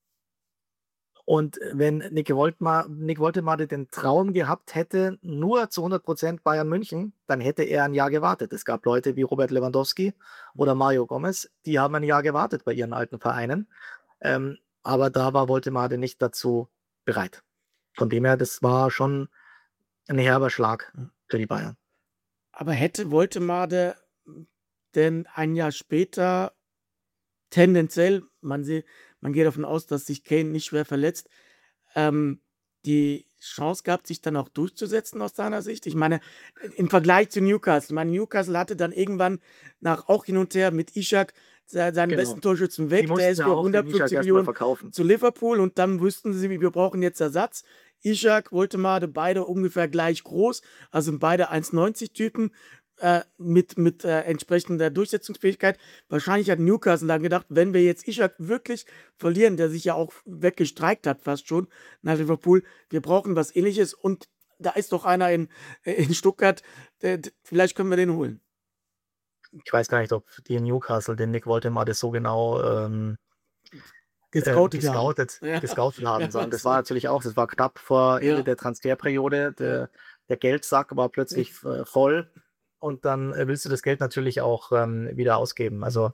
Und wenn Nick Woltemade den Traum gehabt hätte, nur zu 100% Bayern München, dann hätte er ein Jahr gewartet. Es gab Leute wie Robert Lewandowski oder Mario Gomez, die haben ein Jahr gewartet bei ihren alten Vereinen. Aber da war Woltemade nicht dazu bereit. Von dem her, das war schon ein herber Schlag für die Bayern. Aber hätte Woltemade denn ein Jahr später tendenziell, man geht davon aus, dass sich Kane nicht schwer verletzt, die Chance gehabt, sich dann auch durchzusetzen aus seiner Sicht? Ich meine, im Vergleich zu Newcastle. Ich meine, Newcastle hatte dann irgendwann nach auch hin und her mit Ishak seinen besten Torschützen weg. Der ist für 150 Millionen zu Liverpool und dann wussten sie, wir brauchen jetzt Ersatz. Ishak, Woltemade, beide ungefähr gleich groß, also beide 1,90 Typen. Mit entsprechender Durchsetzungsfähigkeit. Wahrscheinlich hat Newcastle dann gedacht, wenn wir jetzt Ishak wirklich verlieren, der sich ja auch weggestreikt hat fast schon nach Liverpool, wir brauchen was Ähnliches und da ist doch einer in Stuttgart, vielleicht können wir den holen. Ich weiß gar nicht, ob die in Newcastle den Nick Woltemade so genau gescoutet haben sollen. Das war natürlich auch, das war knapp vor Ende der Transferperiode. Der Geldsack war plötzlich voll. Und dann willst du das Geld natürlich auch wieder ausgeben. Also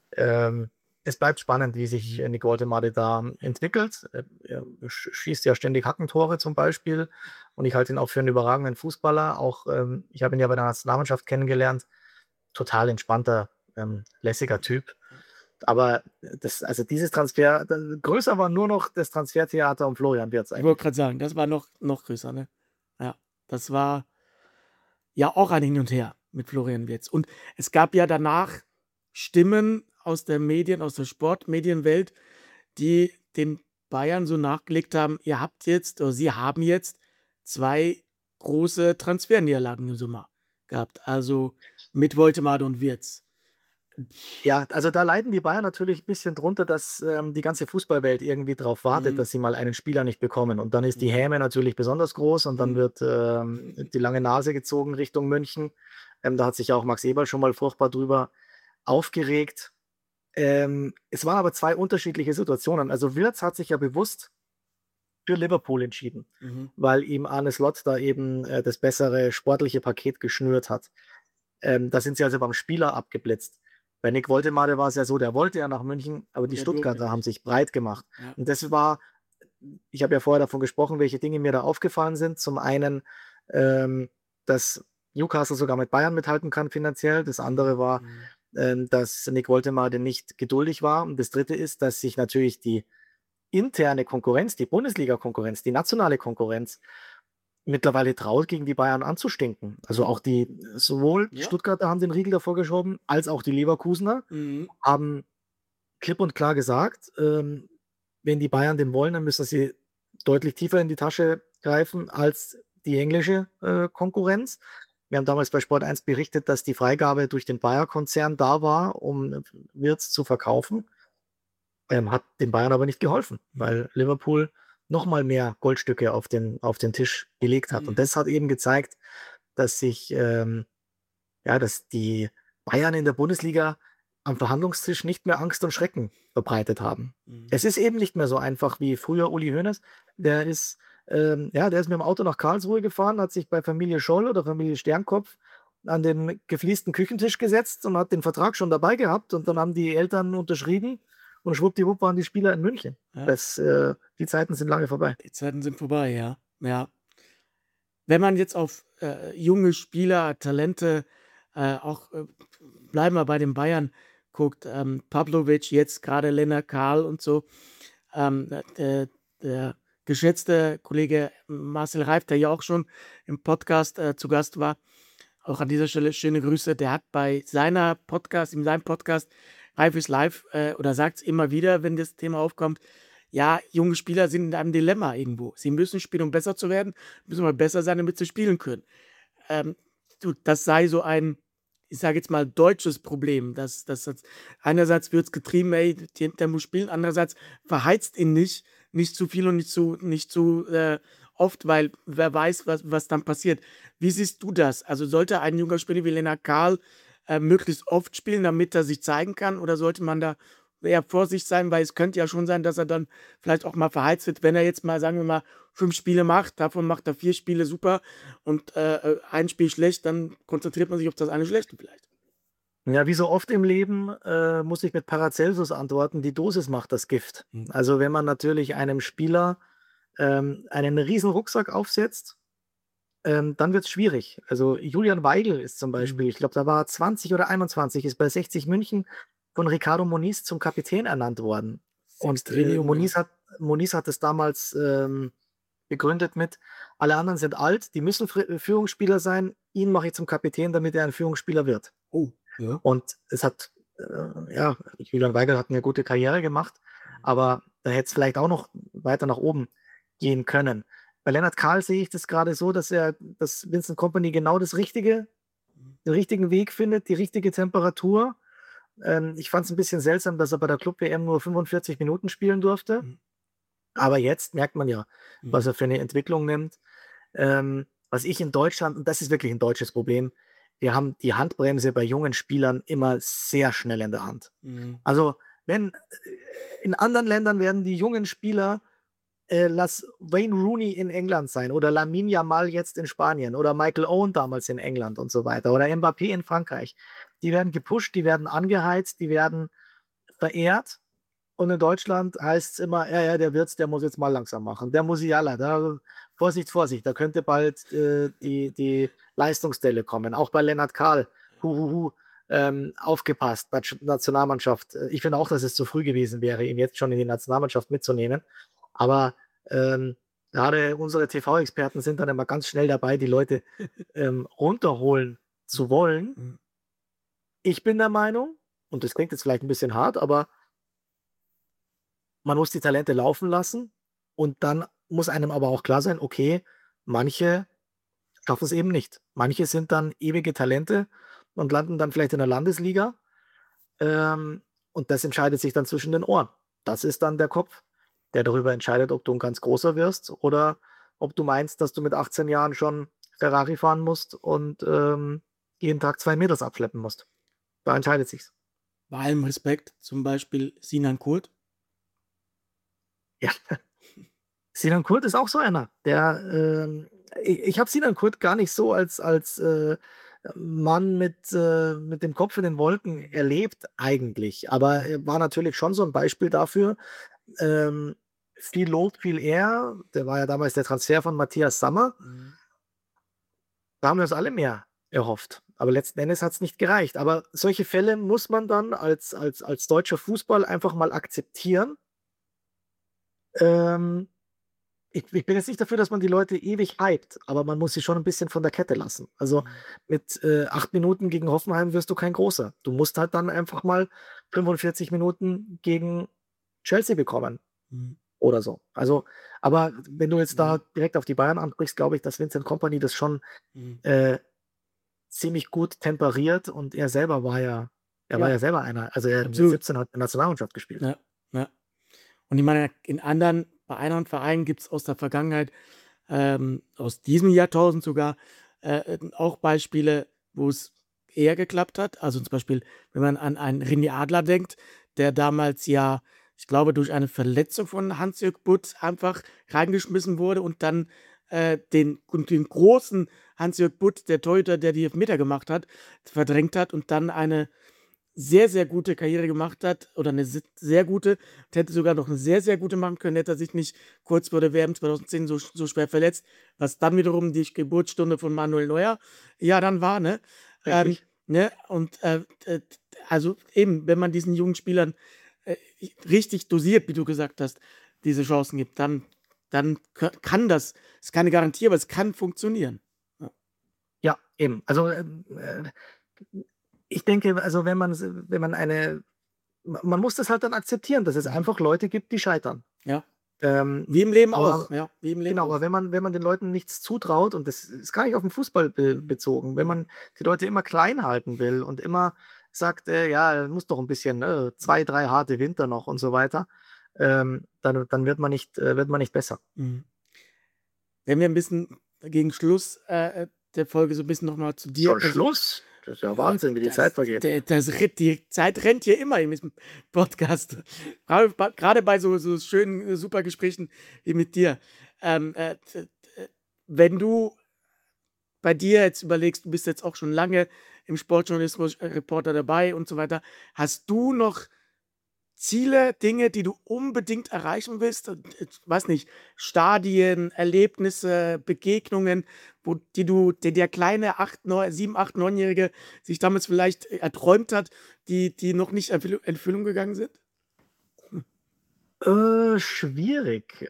es bleibt spannend, wie sich Nick Woltemade da entwickelt. Er schießt ja ständig Hackentore zum Beispiel. Und ich halte ihn auch für einen überragenden Fußballer. Auch ich habe ihn ja bei der Nationalmannschaft kennengelernt. Total entspannter, lässiger Typ. Aber dieses Transfer, größer war nur noch das Transfertheater um Florian Wirtz. Ich wollte gerade sagen, das war noch größer, ne? Ja, das war ja auch ein Hin und Her mit Florian Wirtz. Und es gab ja danach Stimmen aus der Sportmedienwelt, die den Bayern so nachgelegt haben, sie haben jetzt 2 große Transferniederlagen im Sommer gehabt. Also mit Woltemade und Wirtz. Ja, also da leiden die Bayern natürlich ein bisschen drunter, dass die ganze Fußballwelt irgendwie darauf wartet, dass sie mal einen Spieler nicht bekommen. Und dann ist die Häme natürlich besonders groß und dann wird die lange Nase gezogen Richtung München. Da hat sich auch Max Eberl schon mal furchtbar drüber aufgeregt. Es waren aber 2 unterschiedliche Situationen. Also Wirtz hat sich ja bewusst für Liverpool entschieden, weil ihm Arne Slot da eben das bessere sportliche Paket geschnürt hat. Da sind sie also beim Spieler abgeblitzt. Bei Nick Woltemade war es ja so, der wollte ja nach München, aber die Stuttgarter haben sich breit gemacht. Ja. Und das war, ich habe ja vorher davon gesprochen, welche Dinge mir da aufgefallen sind. Zum einen, dass Newcastle sogar mit Bayern mithalten kann finanziell. Das andere war, dass Nick Woltemade nicht geduldig war. Und das dritte ist, dass sich natürlich die interne Konkurrenz, die Bundesliga-Konkurrenz, die nationale Konkurrenz mittlerweile traut, gegen die Bayern anzustinken. Also auch sowohl die Stuttgarter haben den Riegel davor geschoben, als auch die Leverkusener haben klipp und klar gesagt, wenn die Bayern den wollen, dann müssen sie deutlich tiefer in die Tasche greifen als die englische Konkurrenz. Wir haben damals bei Sport 1 berichtet, dass die Freigabe durch den Bayer-Konzern da war, um Wirtz zu verkaufen. Hat den Bayern aber nicht geholfen, weil Liverpool noch mal mehr Goldstücke auf den Tisch gelegt hat. Und das hat eben gezeigt, dass dass die Bayern in der Bundesliga am Verhandlungstisch nicht mehr Angst und Schrecken verbreitet haben. Es ist eben nicht mehr so einfach wie früher Uli Hoeneß. Der ist mit dem Auto nach Karlsruhe gefahren, hat sich bei Familie Scholl oder Familie Sternkopf an den gefliesten Küchentisch gesetzt und hat den Vertrag schon dabei gehabt. Und dann haben die Eltern unterschrieben und schwuppdiwupp waren die Spieler in München. Ja. Die Zeiten sind lange vorbei. Die Zeiten sind vorbei, ja. Ja. Wenn man jetzt auf junge Spieler, Talente, bleiben wir bei den Bayern, guckt, Pavlovic, jetzt gerade Lennart Kahl und so, der geschätzte Kollege Marcel Reif, der ja auch schon im Podcast zu Gast war, auch an dieser Stelle schöne Grüße, der hat in seinem Podcast, Reif ist live, oder sagt es immer wieder, wenn das Thema aufkommt, ja, junge Spieler sind in einem Dilemma irgendwo. Sie müssen spielen, um besser zu werden, müssen mal besser sein, damit sie spielen können. Das sei so ein, ich sage jetzt mal, deutsches Problem. Das einerseits wird es getrieben, der muss spielen, andererseits verheizt ihn nicht zu viel und nicht zu oft, weil wer weiß, was dann passiert. Wie siehst du das? Also sollte ein junger Spieler wie Lennart Kahl möglichst oft spielen, damit er sich zeigen kann, oder sollte man da eher Vorsicht sein, weil es könnte ja schon sein, dass er dann vielleicht auch mal verheizt wird, wenn er jetzt mal, sagen wir mal, 5 Spiele macht, davon macht er 4 Spiele super und ein Spiel schlecht, dann konzentriert man sich auf das eine schlechte vielleicht. Ja, wie so oft im Leben muss ich mit Paracelsus antworten, die Dosis macht das Gift. Also wenn man natürlich einem Spieler einen riesen Rucksack aufsetzt, dann wird es schwierig. Also Julian Weigl ist zum Beispiel, ich glaube, da war 20 oder 21, ist bei 60 München von Ricardo Moniz zum Kapitän ernannt worden. Und Moniz hat es damals begründet mit, alle anderen sind alt, die müssen Führungsspieler sein, ihn mache ich zum Kapitän, damit er ein Führungsspieler wird. Oh, ja. Und es hat, Julian Weigl hat eine gute Karriere gemacht, aber da hätte es vielleicht auch noch weiter nach oben gehen können. Bei Lennart Kahl sehe ich das gerade so, dass Vincent Kompany genau den richtigen Weg findet, die richtige Temperatur. Ich fand es ein bisschen seltsam, dass er bei der Club-WM nur 45 Minuten spielen durfte. Aber jetzt merkt man ja, was er für eine Entwicklung nimmt. Was ich in Deutschland, und das ist wirklich ein deutsches Problem, wir haben die Handbremse bei jungen Spielern immer sehr schnell in der Hand. Also in anderen Ländern werden die jungen Spieler, lass Wayne Rooney in England sein oder Lamine Yamal jetzt in Spanien oder Michael Owen damals in England und so weiter oder Mbappé in Frankreich. Die werden gepusht, die werden angeheizt, die werden verehrt. Und in Deutschland heißt es immer, der Wirtz, der muss jetzt mal langsam machen. Der Musiala, da Vorsicht, da könnte bald die Leistungsdelle kommen. Auch bei Lennart Kahl, aufgepasst, Nationalmannschaft. Ich finde auch, dass es zu früh gewesen wäre, ihn jetzt schon in die Nationalmannschaft mitzunehmen. Aber gerade unsere TV-Experten sind dann immer ganz schnell dabei, die Leute runterholen zu wollen. Ich bin der Meinung, und das klingt jetzt vielleicht ein bisschen hart, aber man muss die Talente laufen lassen und dann muss einem aber auch klar sein, okay, manche schaffen es eben nicht. Manche sind dann ewige Talente und landen dann vielleicht in der Landesliga und das entscheidet sich dann zwischen den Ohren. Das ist dann der Kopf, der darüber entscheidet, ob du ein ganz großer wirst oder ob du meinst, dass du mit 18 Jahren schon Ferrari fahren musst und jeden Tag 2 Meters abschleppen musst. Da entscheidet sich's. Bei allem Respekt, zum Beispiel Sinan Kurt. Ja, Sinan Kurt ist auch so einer. Ich habe Sinan Kurt gar nicht so als Mann mit dem Kopf in den Wolken erlebt eigentlich. Aber er war natürlich schon so ein Beispiel dafür. Viel Lob, viel Ehr. Der war ja damals der Transfer von Matthias Sammer. Da haben wir uns alle mehr erhofft. Aber letzten Endes hat es nicht gereicht. Aber solche Fälle muss man dann als deutscher Fußball einfach mal akzeptieren. ich bin jetzt nicht dafür, dass man die Leute ewig hypt, aber man muss sie schon ein bisschen von der Kette lassen. Also mit 8 Minuten gegen Hoffenheim wirst du kein Großer. Du musst halt dann einfach mal 45 Minuten gegen Chelsea bekommen Mhm. oder so. Also, aber wenn du jetzt da Mhm. direkt auf die Bayern ansprichst, glaube ich, dass Vincent Kompany das schon Mhm. ziemlich gut temperiert und er selber war Ja, ja selber einer. Also er mit absolut. 17 hat in der Nationalmannschaft gespielt. Ja, ja. Und ich meine, bei anderen Vereinen gibt es aus der Vergangenheit, aus diesem Jahrtausend sogar, auch Beispiele, wo es eher geklappt hat. Also zum Beispiel, wenn man an einen René Adler denkt, der damals ja, ich glaube, durch eine Verletzung von Hans-Jörg Butt einfach reingeschmissen wurde und dann den großen Hans-Jörg Butt, der Torhüter, der die Elfmeter gemacht hat, verdrängt hat und dann eine sehr, sehr gute Karriere gemacht hat oder eine sehr gute und hätte sogar noch eine sehr, sehr gute machen können, hätte er sich nicht kurz vor der WM 2010 so schwer verletzt, was dann wiederum die Geburtsstunde von Manuel Neuer ja dann war, ne? Richtig. Ne? Und also eben, wenn man diesen jungen Spielern richtig dosiert, wie du gesagt hast, diese Chancen gibt, dann kann das, ist keine Garantie, aber es kann funktionieren. Ja. Ja, eben. Also ich denke, also man muss das halt dann akzeptieren, dass es einfach Leute gibt, die scheitern. Ja. Ähm, Wie im Leben aber auch. Ja, wie im Leben genau, auch. aber wenn man den Leuten nichts zutraut, und das ist gar nicht auf den Fußball bezogen, wenn man die Leute immer klein halten will und immer sagt, ja, muss doch ein bisschen, 2, 3 harte Winter noch und so weiter, dann wird man nicht besser. Mhm. Wenn wir ein bisschen gegen Schluss der Folge so ein bisschen nochmal zu dir Schon Schluss? Das ist ja Ja, Wahnsinn, wie die Zeit vergeht. die Zeit rennt hier immer in diesem Podcast. Gerade bei so schönen, super Gesprächen wie mit dir. Wenn du bei dir jetzt überlegst, du bist jetzt auch schon lange im Sportjournalismus Reporter dabei und so weiter, hast du noch Ziele, Dinge, die du unbedingt erreichen willst? Weiß nicht, Stadien, Erlebnisse, Begegnungen, die der kleine 7, 8, 9-Jährige sich damals vielleicht erträumt hat, die noch nicht in Erfüllung gegangen sind? Schwierig.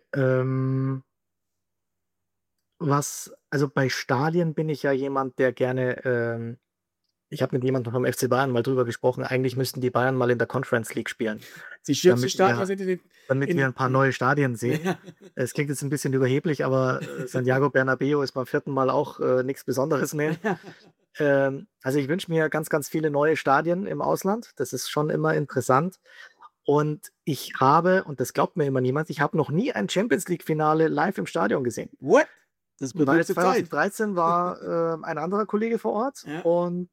Also bei Stadien bin ich ja jemand, der gerne, ich habe mit jemandem vom FC Bayern mal drüber gesprochen, eigentlich müssten die Bayern mal in der Conference League spielen, Die schönsten damit Stadien wir, sind damit wir ein paar neue Stadien sehen. ja. Es klingt jetzt ein bisschen überheblich, aber Santiago Bernabéu ist beim 4. Mal auch nichts Besonderes mehr. Also ich wünsche mir ganz, ganz viele neue Stadien im Ausland. Das ist schon immer interessant. Und und das glaubt mir immer niemand, ich habe noch nie ein Champions League-Finale live im Stadion gesehen. What? Das ist Weil bewusste Zeit. 2013 war ein anderer Kollege vor Ort Ja. und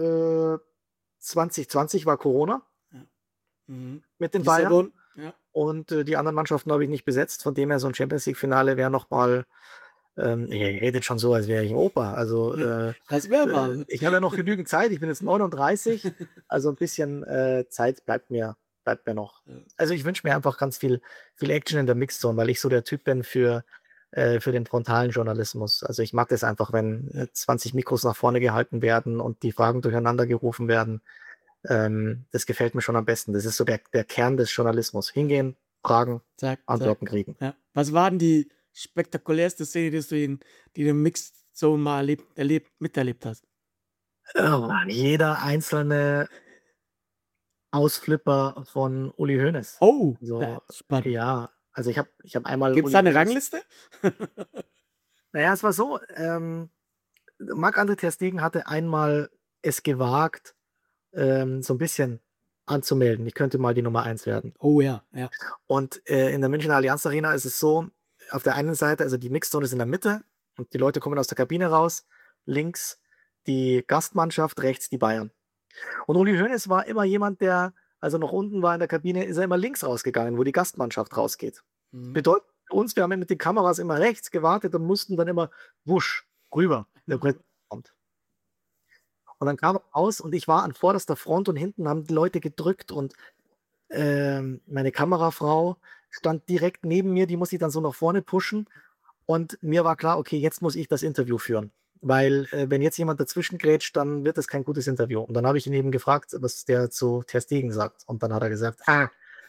2020 war Corona Mhm. mit den Bayern Lissabon. Ja. und die anderen Mannschaften habe ich nicht besetzt. Von dem her so ein Champions League-Finale wäre nochmal, ihr redet schon so, als wäre ich ein Opa. Also Das wäre mal. ich habe ja noch genügend Zeit. Ich bin jetzt 39, also ein bisschen Zeit bleibt mir noch. Ja. Also ich wünsche mir einfach ganz viel Action in der Mixzone, weil ich so der Typ bin für den frontalen Journalismus. Also ich mag das einfach, wenn 20 Mikros nach vorne gehalten werden und die Fragen durcheinander gerufen werden. Das gefällt mir schon am besten. Das ist so der Kern des Journalismus. Hingehen, Fragen, Zack, zack. Antworten kriegen. Ja. Was war denn die spektakulärste Szene, die du im Mixzone mal miterlebt hast? Oh, jeder einzelne Ausflipper von Uli Hoeneß. Oh, So, spannend. ja, also ich hab einmal Gibt es Uli da eine Hoeneß. Rangliste? Naja, es war so, Marc-André ter Stegen hatte einmal es gewagt, so ein bisschen anzumelden. Ich könnte mal die Nummer 1 werden. Oh ja, ja. Und in der Münchner Allianz Arena ist es so, auf der einen Seite, also die Mixzone ist in der Mitte und die Leute kommen aus der Kabine raus, links die Gastmannschaft, rechts die Bayern. Und Uli Hoeneß war immer jemand, der, als er noch unten war in der Kabine, ist er immer links rausgegangen, wo die Gastmannschaft rausgeht. Bedeutet für uns, wir haben mit den Kameras immer rechts gewartet und mussten dann immer wusch rüber, der Brett kommt. Und dann kam er raus und ich war an vorderster Front und hinten haben die Leute gedrückt und meine Kamerafrau stand direkt neben mir, die muss ich dann so nach vorne pushen und mir war klar, okay, jetzt muss ich das Interview führen, weil wenn jetzt jemand dazwischen grätscht, dann wird das kein gutes Interview. Und dann habe ich ihn eben gefragt, was der zu ter Stegen sagt und dann hat er gesagt,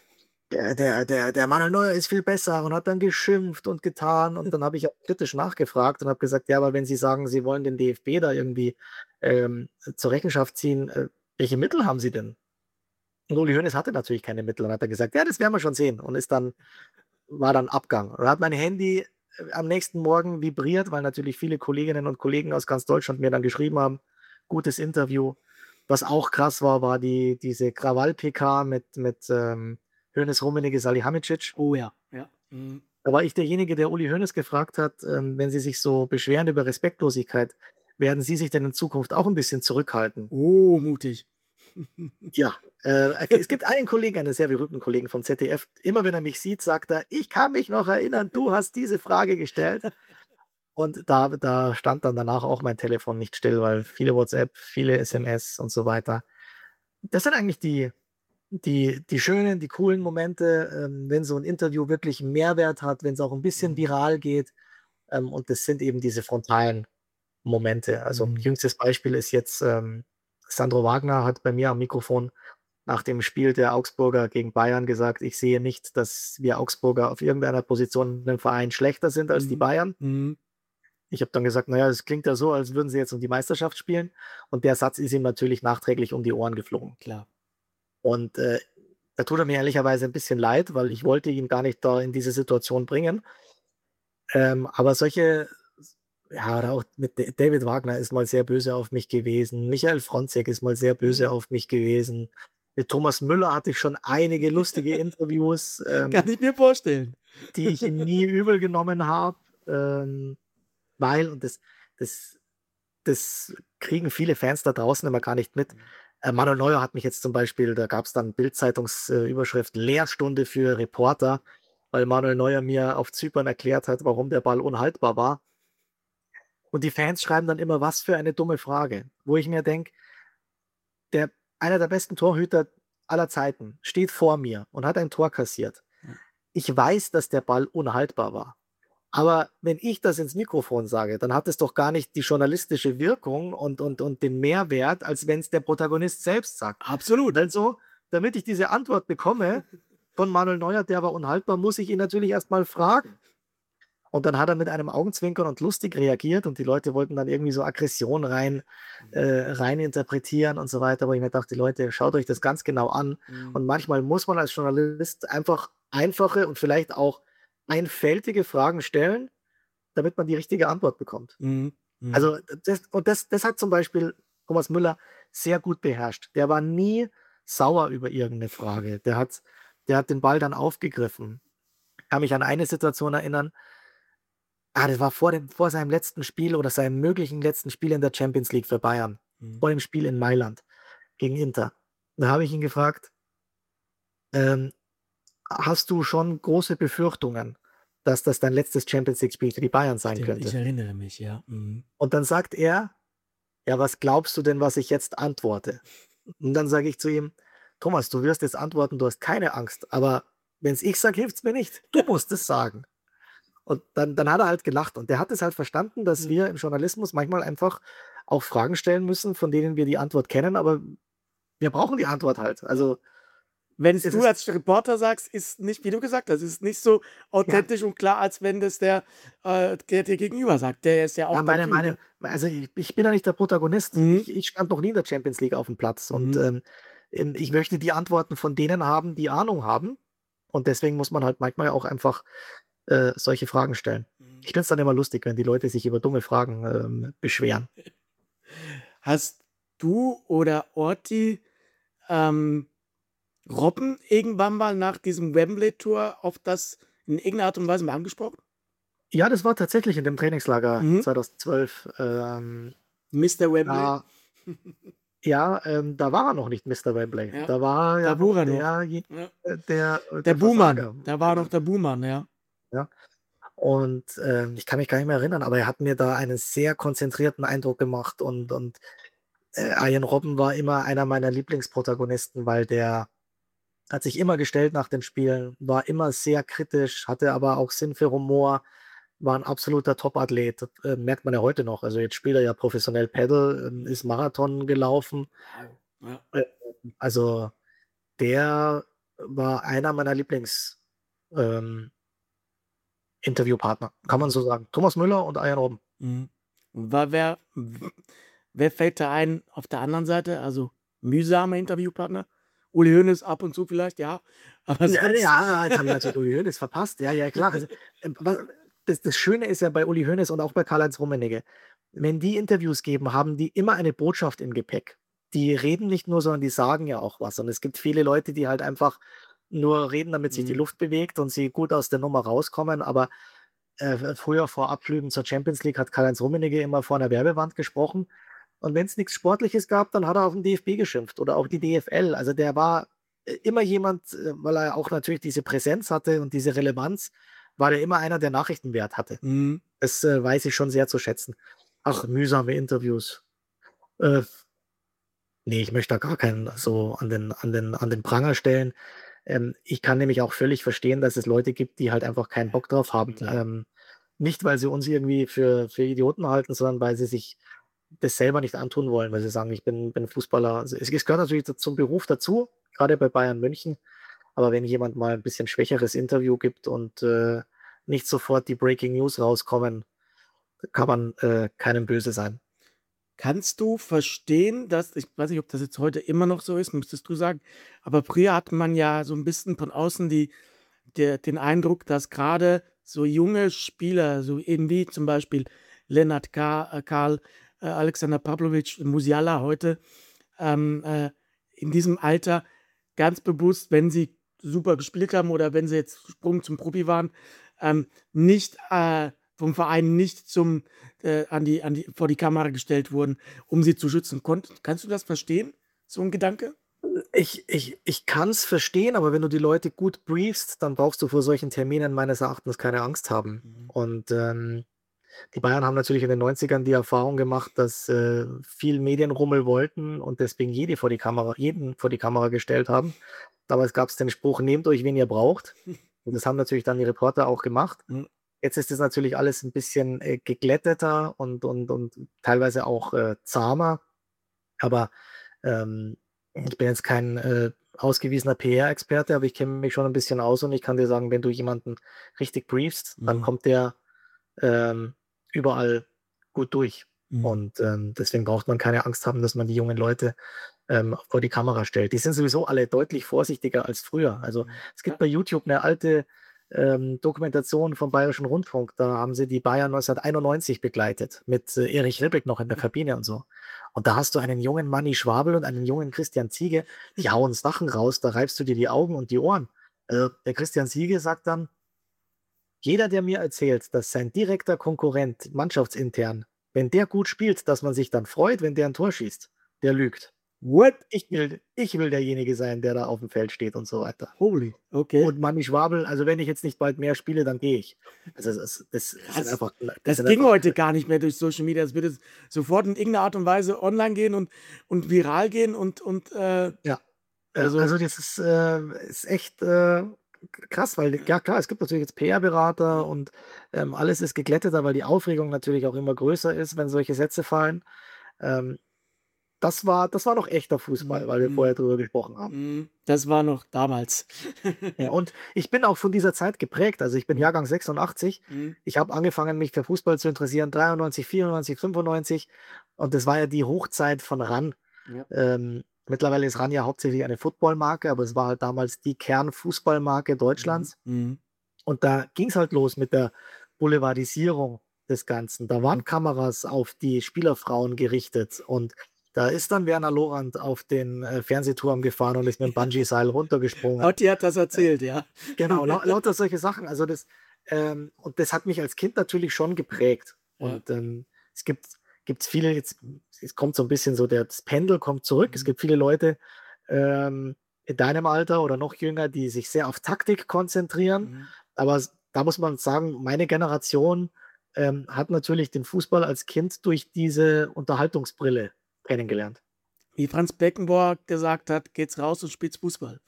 der Manuel Neuer ist viel besser und hat dann geschimpft und getan. Und dann habe ich auch kritisch nachgefragt und habe gesagt, ja, aber wenn Sie sagen, Sie wollen den DFB da irgendwie zur Rechenschaft ziehen, welche Mittel haben Sie denn? Und Uli Hoeneß hatte natürlich keine Mittel und hat dann gesagt, ja, das werden wir schon sehen. Und war dann Abgang. Und dann hat mein Handy am nächsten Morgen vibriert, weil natürlich viele Kolleginnen und Kollegen aus ganz Deutschland mir dann geschrieben haben, gutes Interview. Was auch krass war, war diese Krawall-PK mit Hoeneß, Rummenigge, Salihamidzic. Oh ja, ja. Mhm. Da war ich derjenige, der Uli Hoeneß gefragt hat, wenn Sie sich so beschweren über Respektlosigkeit, werden Sie sich denn in Zukunft auch ein bisschen zurückhalten? Oh, mutig. Ja, es gibt einen Kollegen, einen sehr berühmten Kollegen vom ZDF. Immer wenn er mich sieht, sagt er, ich kann mich noch erinnern, du hast diese Frage gestellt. Und da stand dann danach auch mein Telefon nicht still, weil viele WhatsApp, viele SMS und so weiter. Das sind eigentlich die schönen, die coolen Momente, wenn so ein Interview wirklich einen Mehrwert hat, wenn es auch ein bisschen viral geht. Und das sind eben diese frontalen Momente. Also Mhm. jüngstes Beispiel ist jetzt, Sandro Wagner hat bei mir am Mikrofon nach dem Spiel der Augsburger gegen Bayern gesagt, ich sehe nicht, dass wir Augsburger auf irgendeiner Position im Verein schlechter sind als die Mhm. Bayern. Mhm. Ich habe dann gesagt, naja, es klingt ja so, als würden sie jetzt um die Meisterschaft spielen. Und der Satz ist ihm natürlich nachträglich um die Ohren geflogen. Klar. Und da tut er mir ehrlicherweise ein bisschen leid, weil ich wollte ihn gar nicht da in diese Situation bringen. Aber ja, oder auch mit David Wagner ist mal sehr böse auf mich gewesen. Michael Fronzek ist mal sehr böse auf mich gewesen. Mit Thomas Müller hatte ich schon einige lustige Interviews, Kann ich mir vorstellen. die ich ihm nie übel genommen habe, weil, und das, das kriegen viele Fans da draußen immer gar nicht mit. Manuel Neuer hat mich jetzt zum Beispiel, da gab es dann Bild-Zeitungsüberschrift Lehrstunde für Reporter, weil Manuel Neuer mir auf Zypern erklärt hat, warum der Ball unhaltbar war. Und die Fans schreiben dann immer, was für eine dumme Frage. Wo ich mir denke, einer der besten Torhüter aller Zeiten steht vor mir und hat ein Tor kassiert. Ich weiß, dass der Ball unhaltbar war. Aber wenn ich das ins Mikrofon sage, dann hat es doch gar nicht die journalistische Wirkung und den Mehrwert, als wenn es der Protagonist selbst sagt. Absolut. Also, damit ich diese Antwort bekomme von Manuel Neuer, der war unhaltbar, muss ich ihn natürlich erstmal fragen. Und dann hat er mit einem Augenzwinkern und lustig reagiert und die Leute wollten dann irgendwie so Aggression rein interpretieren und so weiter, wo ich mir dachte, Leute, schaut euch das ganz genau an. Mhm. Und manchmal muss man als Journalist einfach einfache und vielleicht auch einfältige Fragen stellen, damit man die richtige Antwort bekommt. Mhm. Mhm. Also das hat zum Beispiel Thomas Müller sehr gut beherrscht. Der war nie sauer über irgendeine Frage. Der hat den Ball dann aufgegriffen. Ich kann mich an eine Situation erinnern, das war vor seinem letzten Spiel oder seinem möglichen letzten Spiel in der Champions League für Bayern. Mhm. Vor dem Spiel in Mailand gegen Inter. Da habe ich ihn gefragt, ähm, hast du schon große Befürchtungen, dass das dein letztes Champions League-Spiel für die Bayern sein Stimmt, ich könnte? erinnere mich, ja. Mhm. Und dann sagt er, ja, was glaubst du denn, was ich jetzt antworte? Und dann sage ich zu ihm, Thomas, du wirst jetzt antworten, du hast keine Angst, aber wenn es ich sage, hilft es mir nicht. Du musst es sagen. Und dann hat er halt gelacht und der hat es halt verstanden, dass wir im Journalismus manchmal einfach auch Fragen stellen müssen, von denen wir die Antwort kennen, aber wir brauchen die Antwort halt. Also Wenn es es du ist, als Reporter sagst, ist nicht, wie du gesagt hast, ist nicht so ja, authentisch und klar, als wenn das der dir gegenüber sagt. Der ist ja auch ja dann kühl, ne? also ich bin ja nicht der Protagonist. Mhm. Ich stand noch nie in der Champions League auf dem Platz und Mhm. ich möchte die Antworten von denen haben, die Ahnung haben. Und deswegen muss man halt manchmal auch einfach solche Fragen stellen. Ich finde es dann immer lustig, wenn die Leute sich über dumme Fragen beschweren. Hast du oder Orti ähm, Robben irgendwann mal nach diesem Wembley-Tour auf das in irgendeiner Art und Weise mal angesprochen? Ja, das war tatsächlich in dem Trainingslager Mhm. 2012. Mr. Wembley? Da, ja, da war er noch nicht Mr. Wembley. Ja, Da war er ja da noch fuhr er noch. Ja. Der der Buhmann, Versager. da war noch der Buhmann, ja. Ja. Und ich kann mich gar nicht mehr erinnern, aber er hat mir da einen sehr konzentrierten Eindruck gemacht und Arjen Robben war immer einer meiner Lieblingsprotagonisten, weil der hat sich immer gestellt nach den Spielen, war immer sehr kritisch, hatte aber auch Sinn für Humor, war ein absoluter Top-Athlet. Merkt man ja heute noch. Also jetzt spielt er ja professionell Paddle, ist Marathon gelaufen. Wow. Ja. Äh, Also der war einer meiner Lieblings ähm, Interviewpartner, kann man so sagen. Thomas Müller und Arjen Robben. Mhm. Wer fällt da ein auf der anderen Seite? Also mühsame Interviewpartner? Uli Hoeneß ab und zu vielleicht, ja. Aber Ja, sonst. ja, jetzt haben wir natürlich Uli Hoeneß verpasst. Ja, ja, klar. Also, das Schöne ist ja bei Uli Hoeneß und auch bei Karl-Heinz Rummenigge, wenn die Interviews geben, haben die immer eine Botschaft im Gepäck. Die reden nicht nur, sondern die sagen ja auch was. Und es gibt viele Leute, die halt einfach nur reden, damit sich die Mhm. Luft bewegt und sie gut aus der Nummer rauskommen. Aber früher vor Abflügen zur Champions League hat Karl-Heinz Rummenigge immer vor einer Werbewand gesprochen. Und wenn es nichts Sportliches gab, dann hat er auf den DFB geschimpft oder auch die DFL. Also der war immer jemand, weil er auch natürlich diese Präsenz hatte und diese Relevanz, war der immer einer, der Nachrichtenwert hatte. Mhm. Das weiß ich schon sehr zu schätzen. Ach, mühsame Interviews. Äh, nee, ich möchte da gar keinen so an den Pranger stellen. Ich kann nämlich auch völlig verstehen, dass es Leute gibt, die halt einfach keinen Bock drauf haben. Klar. Nicht, weil sie uns irgendwie für Idioten halten, sondern weil sie sich das selber nicht antun wollen, weil sie sagen, ich bin Fußballer. Also es gehört natürlich zum Beruf dazu, gerade bei Bayern München. Aber wenn jemand mal ein bisschen schwächeres Interview gibt und nicht sofort die Breaking News rauskommen, kann man keinem böse sein. Kannst du verstehen, dass, ich weiß nicht, ob das jetzt heute immer noch so ist, müsstest du sagen, aber früher hatte man ja so ein bisschen von außen den Eindruck, dass gerade so junge Spieler, so eben wie zum Beispiel Lennart Karl, Alexander Pavlovic, Musiala heute, in diesem Alter ganz bewusst, wenn sie super gespielt haben oder wenn sie jetzt Sprung zum Profi waren, nicht vom Verein nicht vor die Kamera gestellt wurden, um sie zu schützen. Kannst du das verstehen, so ein Gedanke? Ich kann es verstehen, aber wenn du die Leute gut briefst, dann brauchst du vor solchen Terminen meines Erachtens keine Angst haben. Mhm. Und die Bayern haben natürlich in den 90ern die Erfahrung gemacht, dass viel Medienrummel wollten und deswegen jeden vor die Kamera gestellt haben. Damals gab es den Spruch, nehmt euch, wen ihr braucht. Und das haben natürlich dann die Reporter auch gemacht. Mhm. Jetzt ist es natürlich alles ein bisschen geglätteter und teilweise auch zahmer. Aber ähm, ich bin jetzt kein ausgewiesener PR-Experte, aber ich kenne mich schon ein bisschen aus und ich kann dir sagen, wenn du jemanden richtig briefst, dann Mhm. kommt der ähm, überall gut durch. Mhm. Und deswegen braucht man keine Angst haben, dass man die jungen Leute vor die Kamera stellt. Die sind sowieso alle deutlich vorsichtiger als früher. Also Mhm. es gibt bei YouTube eine alte Dokumentation vom Bayerischen Rundfunk. Da haben sie die Bayern 1991 begleitet, mit Erich Ribbeck noch in der Kabine und so. Und da hast du einen jungen Manni Schwabel und einen jungen Christian Ziege, die hauen Sachen raus, da reibst du dir die Augen und die Ohren. Also der Christian Ziege sagt dann, jeder, der mir erzählt, dass sein direkter Konkurrent mannschaftsintern, wenn der gut spielt, dass man sich dann freut, wenn der ein Tor schießt, der lügt. What? Ich will derjenige sein, der da auf dem Feld steht und so weiter. Holy, okay. Und Manni Schwabel, also wenn ich jetzt nicht bald mehr spiele, dann gehe ich. Also das sind Krass. einfach, Das sind ging einfach, heute gar nicht mehr durch Social Media. Es würde sofort in irgendeiner Art und Weise online gehen und viral gehen und ja. also, Also das ist echt krass, weil, ja klar, es gibt natürlich jetzt PR-Berater und alles ist geglätteter, weil die Aufregung natürlich auch immer größer ist, wenn solche Sätze fallen. Ähm, das war noch echter Fußball, weil wir vorher drüber gesprochen haben. das war noch damals. Ja, und ich bin auch von dieser Zeit geprägt. Also ich bin Mhm. Jahrgang 86. Mhm. Ich habe angefangen, mich für Fußball zu interessieren, 93, 94, 95. Und das war ja die Hochzeit von RAN. Ja. Mittlerweile ist RAN ja hauptsächlich eine Footballmarke, aber es war halt damals die Kernfußballmarke Mhm. Deutschlands. Mhm. Und da ging es halt los mit der Boulevardisierung des Ganzen. Da waren Kameras auf die Spielerfrauen gerichtet und da ist dann Werner Lorand auf den Fernsehturm gefahren und ist mit dem Bungee-Seil runtergesprungen. Otti hat das erzählt, ja. Genau, lauter solche Sachen. Also und das hat mich als Kind natürlich schon geprägt. Ja. Und gibt's viele, jetzt, es kommt so ein bisschen so, das Pendel kommt zurück. Es gibt viele Leute in deinem Alter oder noch jünger, die sich sehr auf Taktik konzentrieren. Mhm. Aber da muss man sagen, meine Generation hat natürlich den Fußball als Kind durch diese Unterhaltungsbrille kennengelernt. Wie Franz Beckenbauer gesagt hat, geht's raus und spielt's Fußball.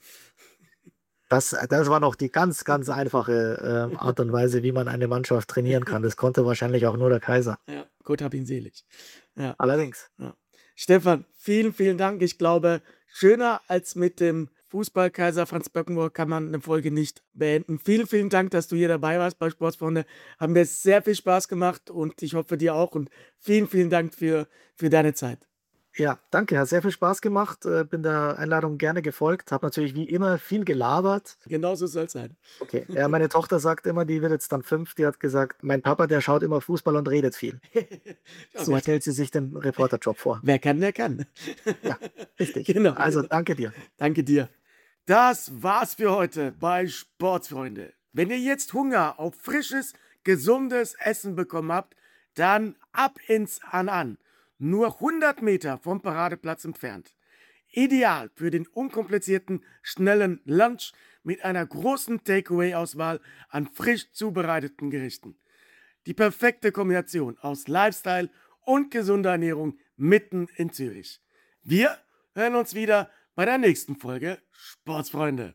Das war noch die ganz, ganz einfache Art und Weise, wie man eine Mannschaft trainieren kann. Das konnte wahrscheinlich auch nur der Kaiser. Ja, Gott hab ihn selig. Ja. Allerdings. Ja. Stefan, vielen, vielen Dank. Ich glaube, schöner als mit dem Fußballkaiser Franz Beckenbauer kann man eine Folge nicht beenden. Vielen, vielen Dank, dass du hier dabei warst bei Sportsfreunde. Haben mir sehr viel Spaß gemacht und ich hoffe dir auch. Und vielen, vielen Dank für deine Zeit. Ja, danke, hat sehr viel Spaß gemacht. Bin der Einladung gerne gefolgt, habe natürlich wie immer viel gelabert. Genau so soll es sein. Okay, ja, meine Tochter sagt immer, die wird jetzt dann 5, die hat gesagt, mein Papa, der schaut immer Fußball und redet viel. So stellt sie sich den Reporterjob vor. Wer kann, der kann. Ja, richtig. Genau. Also danke dir. Danke dir. Das war's für heute bei Sportsfreunde. Wenn ihr jetzt Hunger auf frisches, gesundes Essen bekommen habt, dann ab ins An. Nur 100 Meter vom Paradeplatz entfernt. Ideal für den unkomplizierten, schnellen Lunch mit einer großen Takeaway-Auswahl an frisch zubereiteten Gerichten. Die perfekte Kombination aus Lifestyle und gesunder Ernährung mitten in Zürich. Wir hören uns wieder bei der nächsten Folge Sportsfreunde.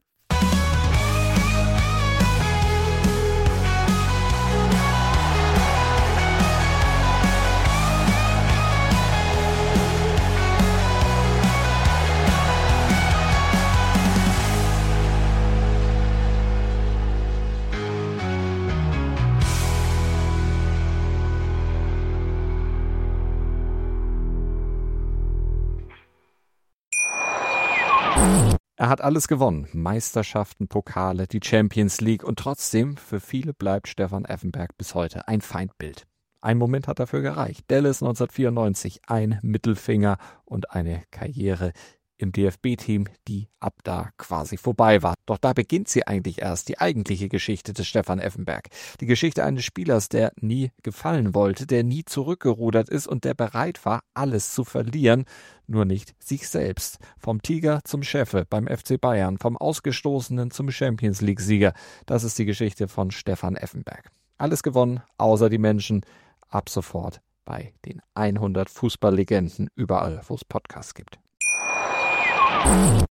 Er hat alles gewonnen. Meisterschaften, Pokale, die Champions League und trotzdem, für viele bleibt Stefan Effenberg bis heute ein Feindbild. Ein Moment hat dafür gereicht. Dallas 1994, ein Mittelfinger und eine Karriere im DFB-Team, die ab da quasi vorbei war. Doch da beginnt sie eigentlich erst, die eigentliche Geschichte des Stefan Effenberg. Die Geschichte eines Spielers, der nie gefallen wollte, der nie zurückgerudert ist und der bereit war, alles zu verlieren, nur nicht sich selbst. Vom Tiger zum Chefe beim FC Bayern, vom Ausgestoßenen zum Champions-League-Sieger. Das ist die Geschichte von Stefan Effenberg. Alles gewonnen, außer die Menschen. Ab sofort bei den 100 Fußballlegenden, überall, wo es Podcasts gibt.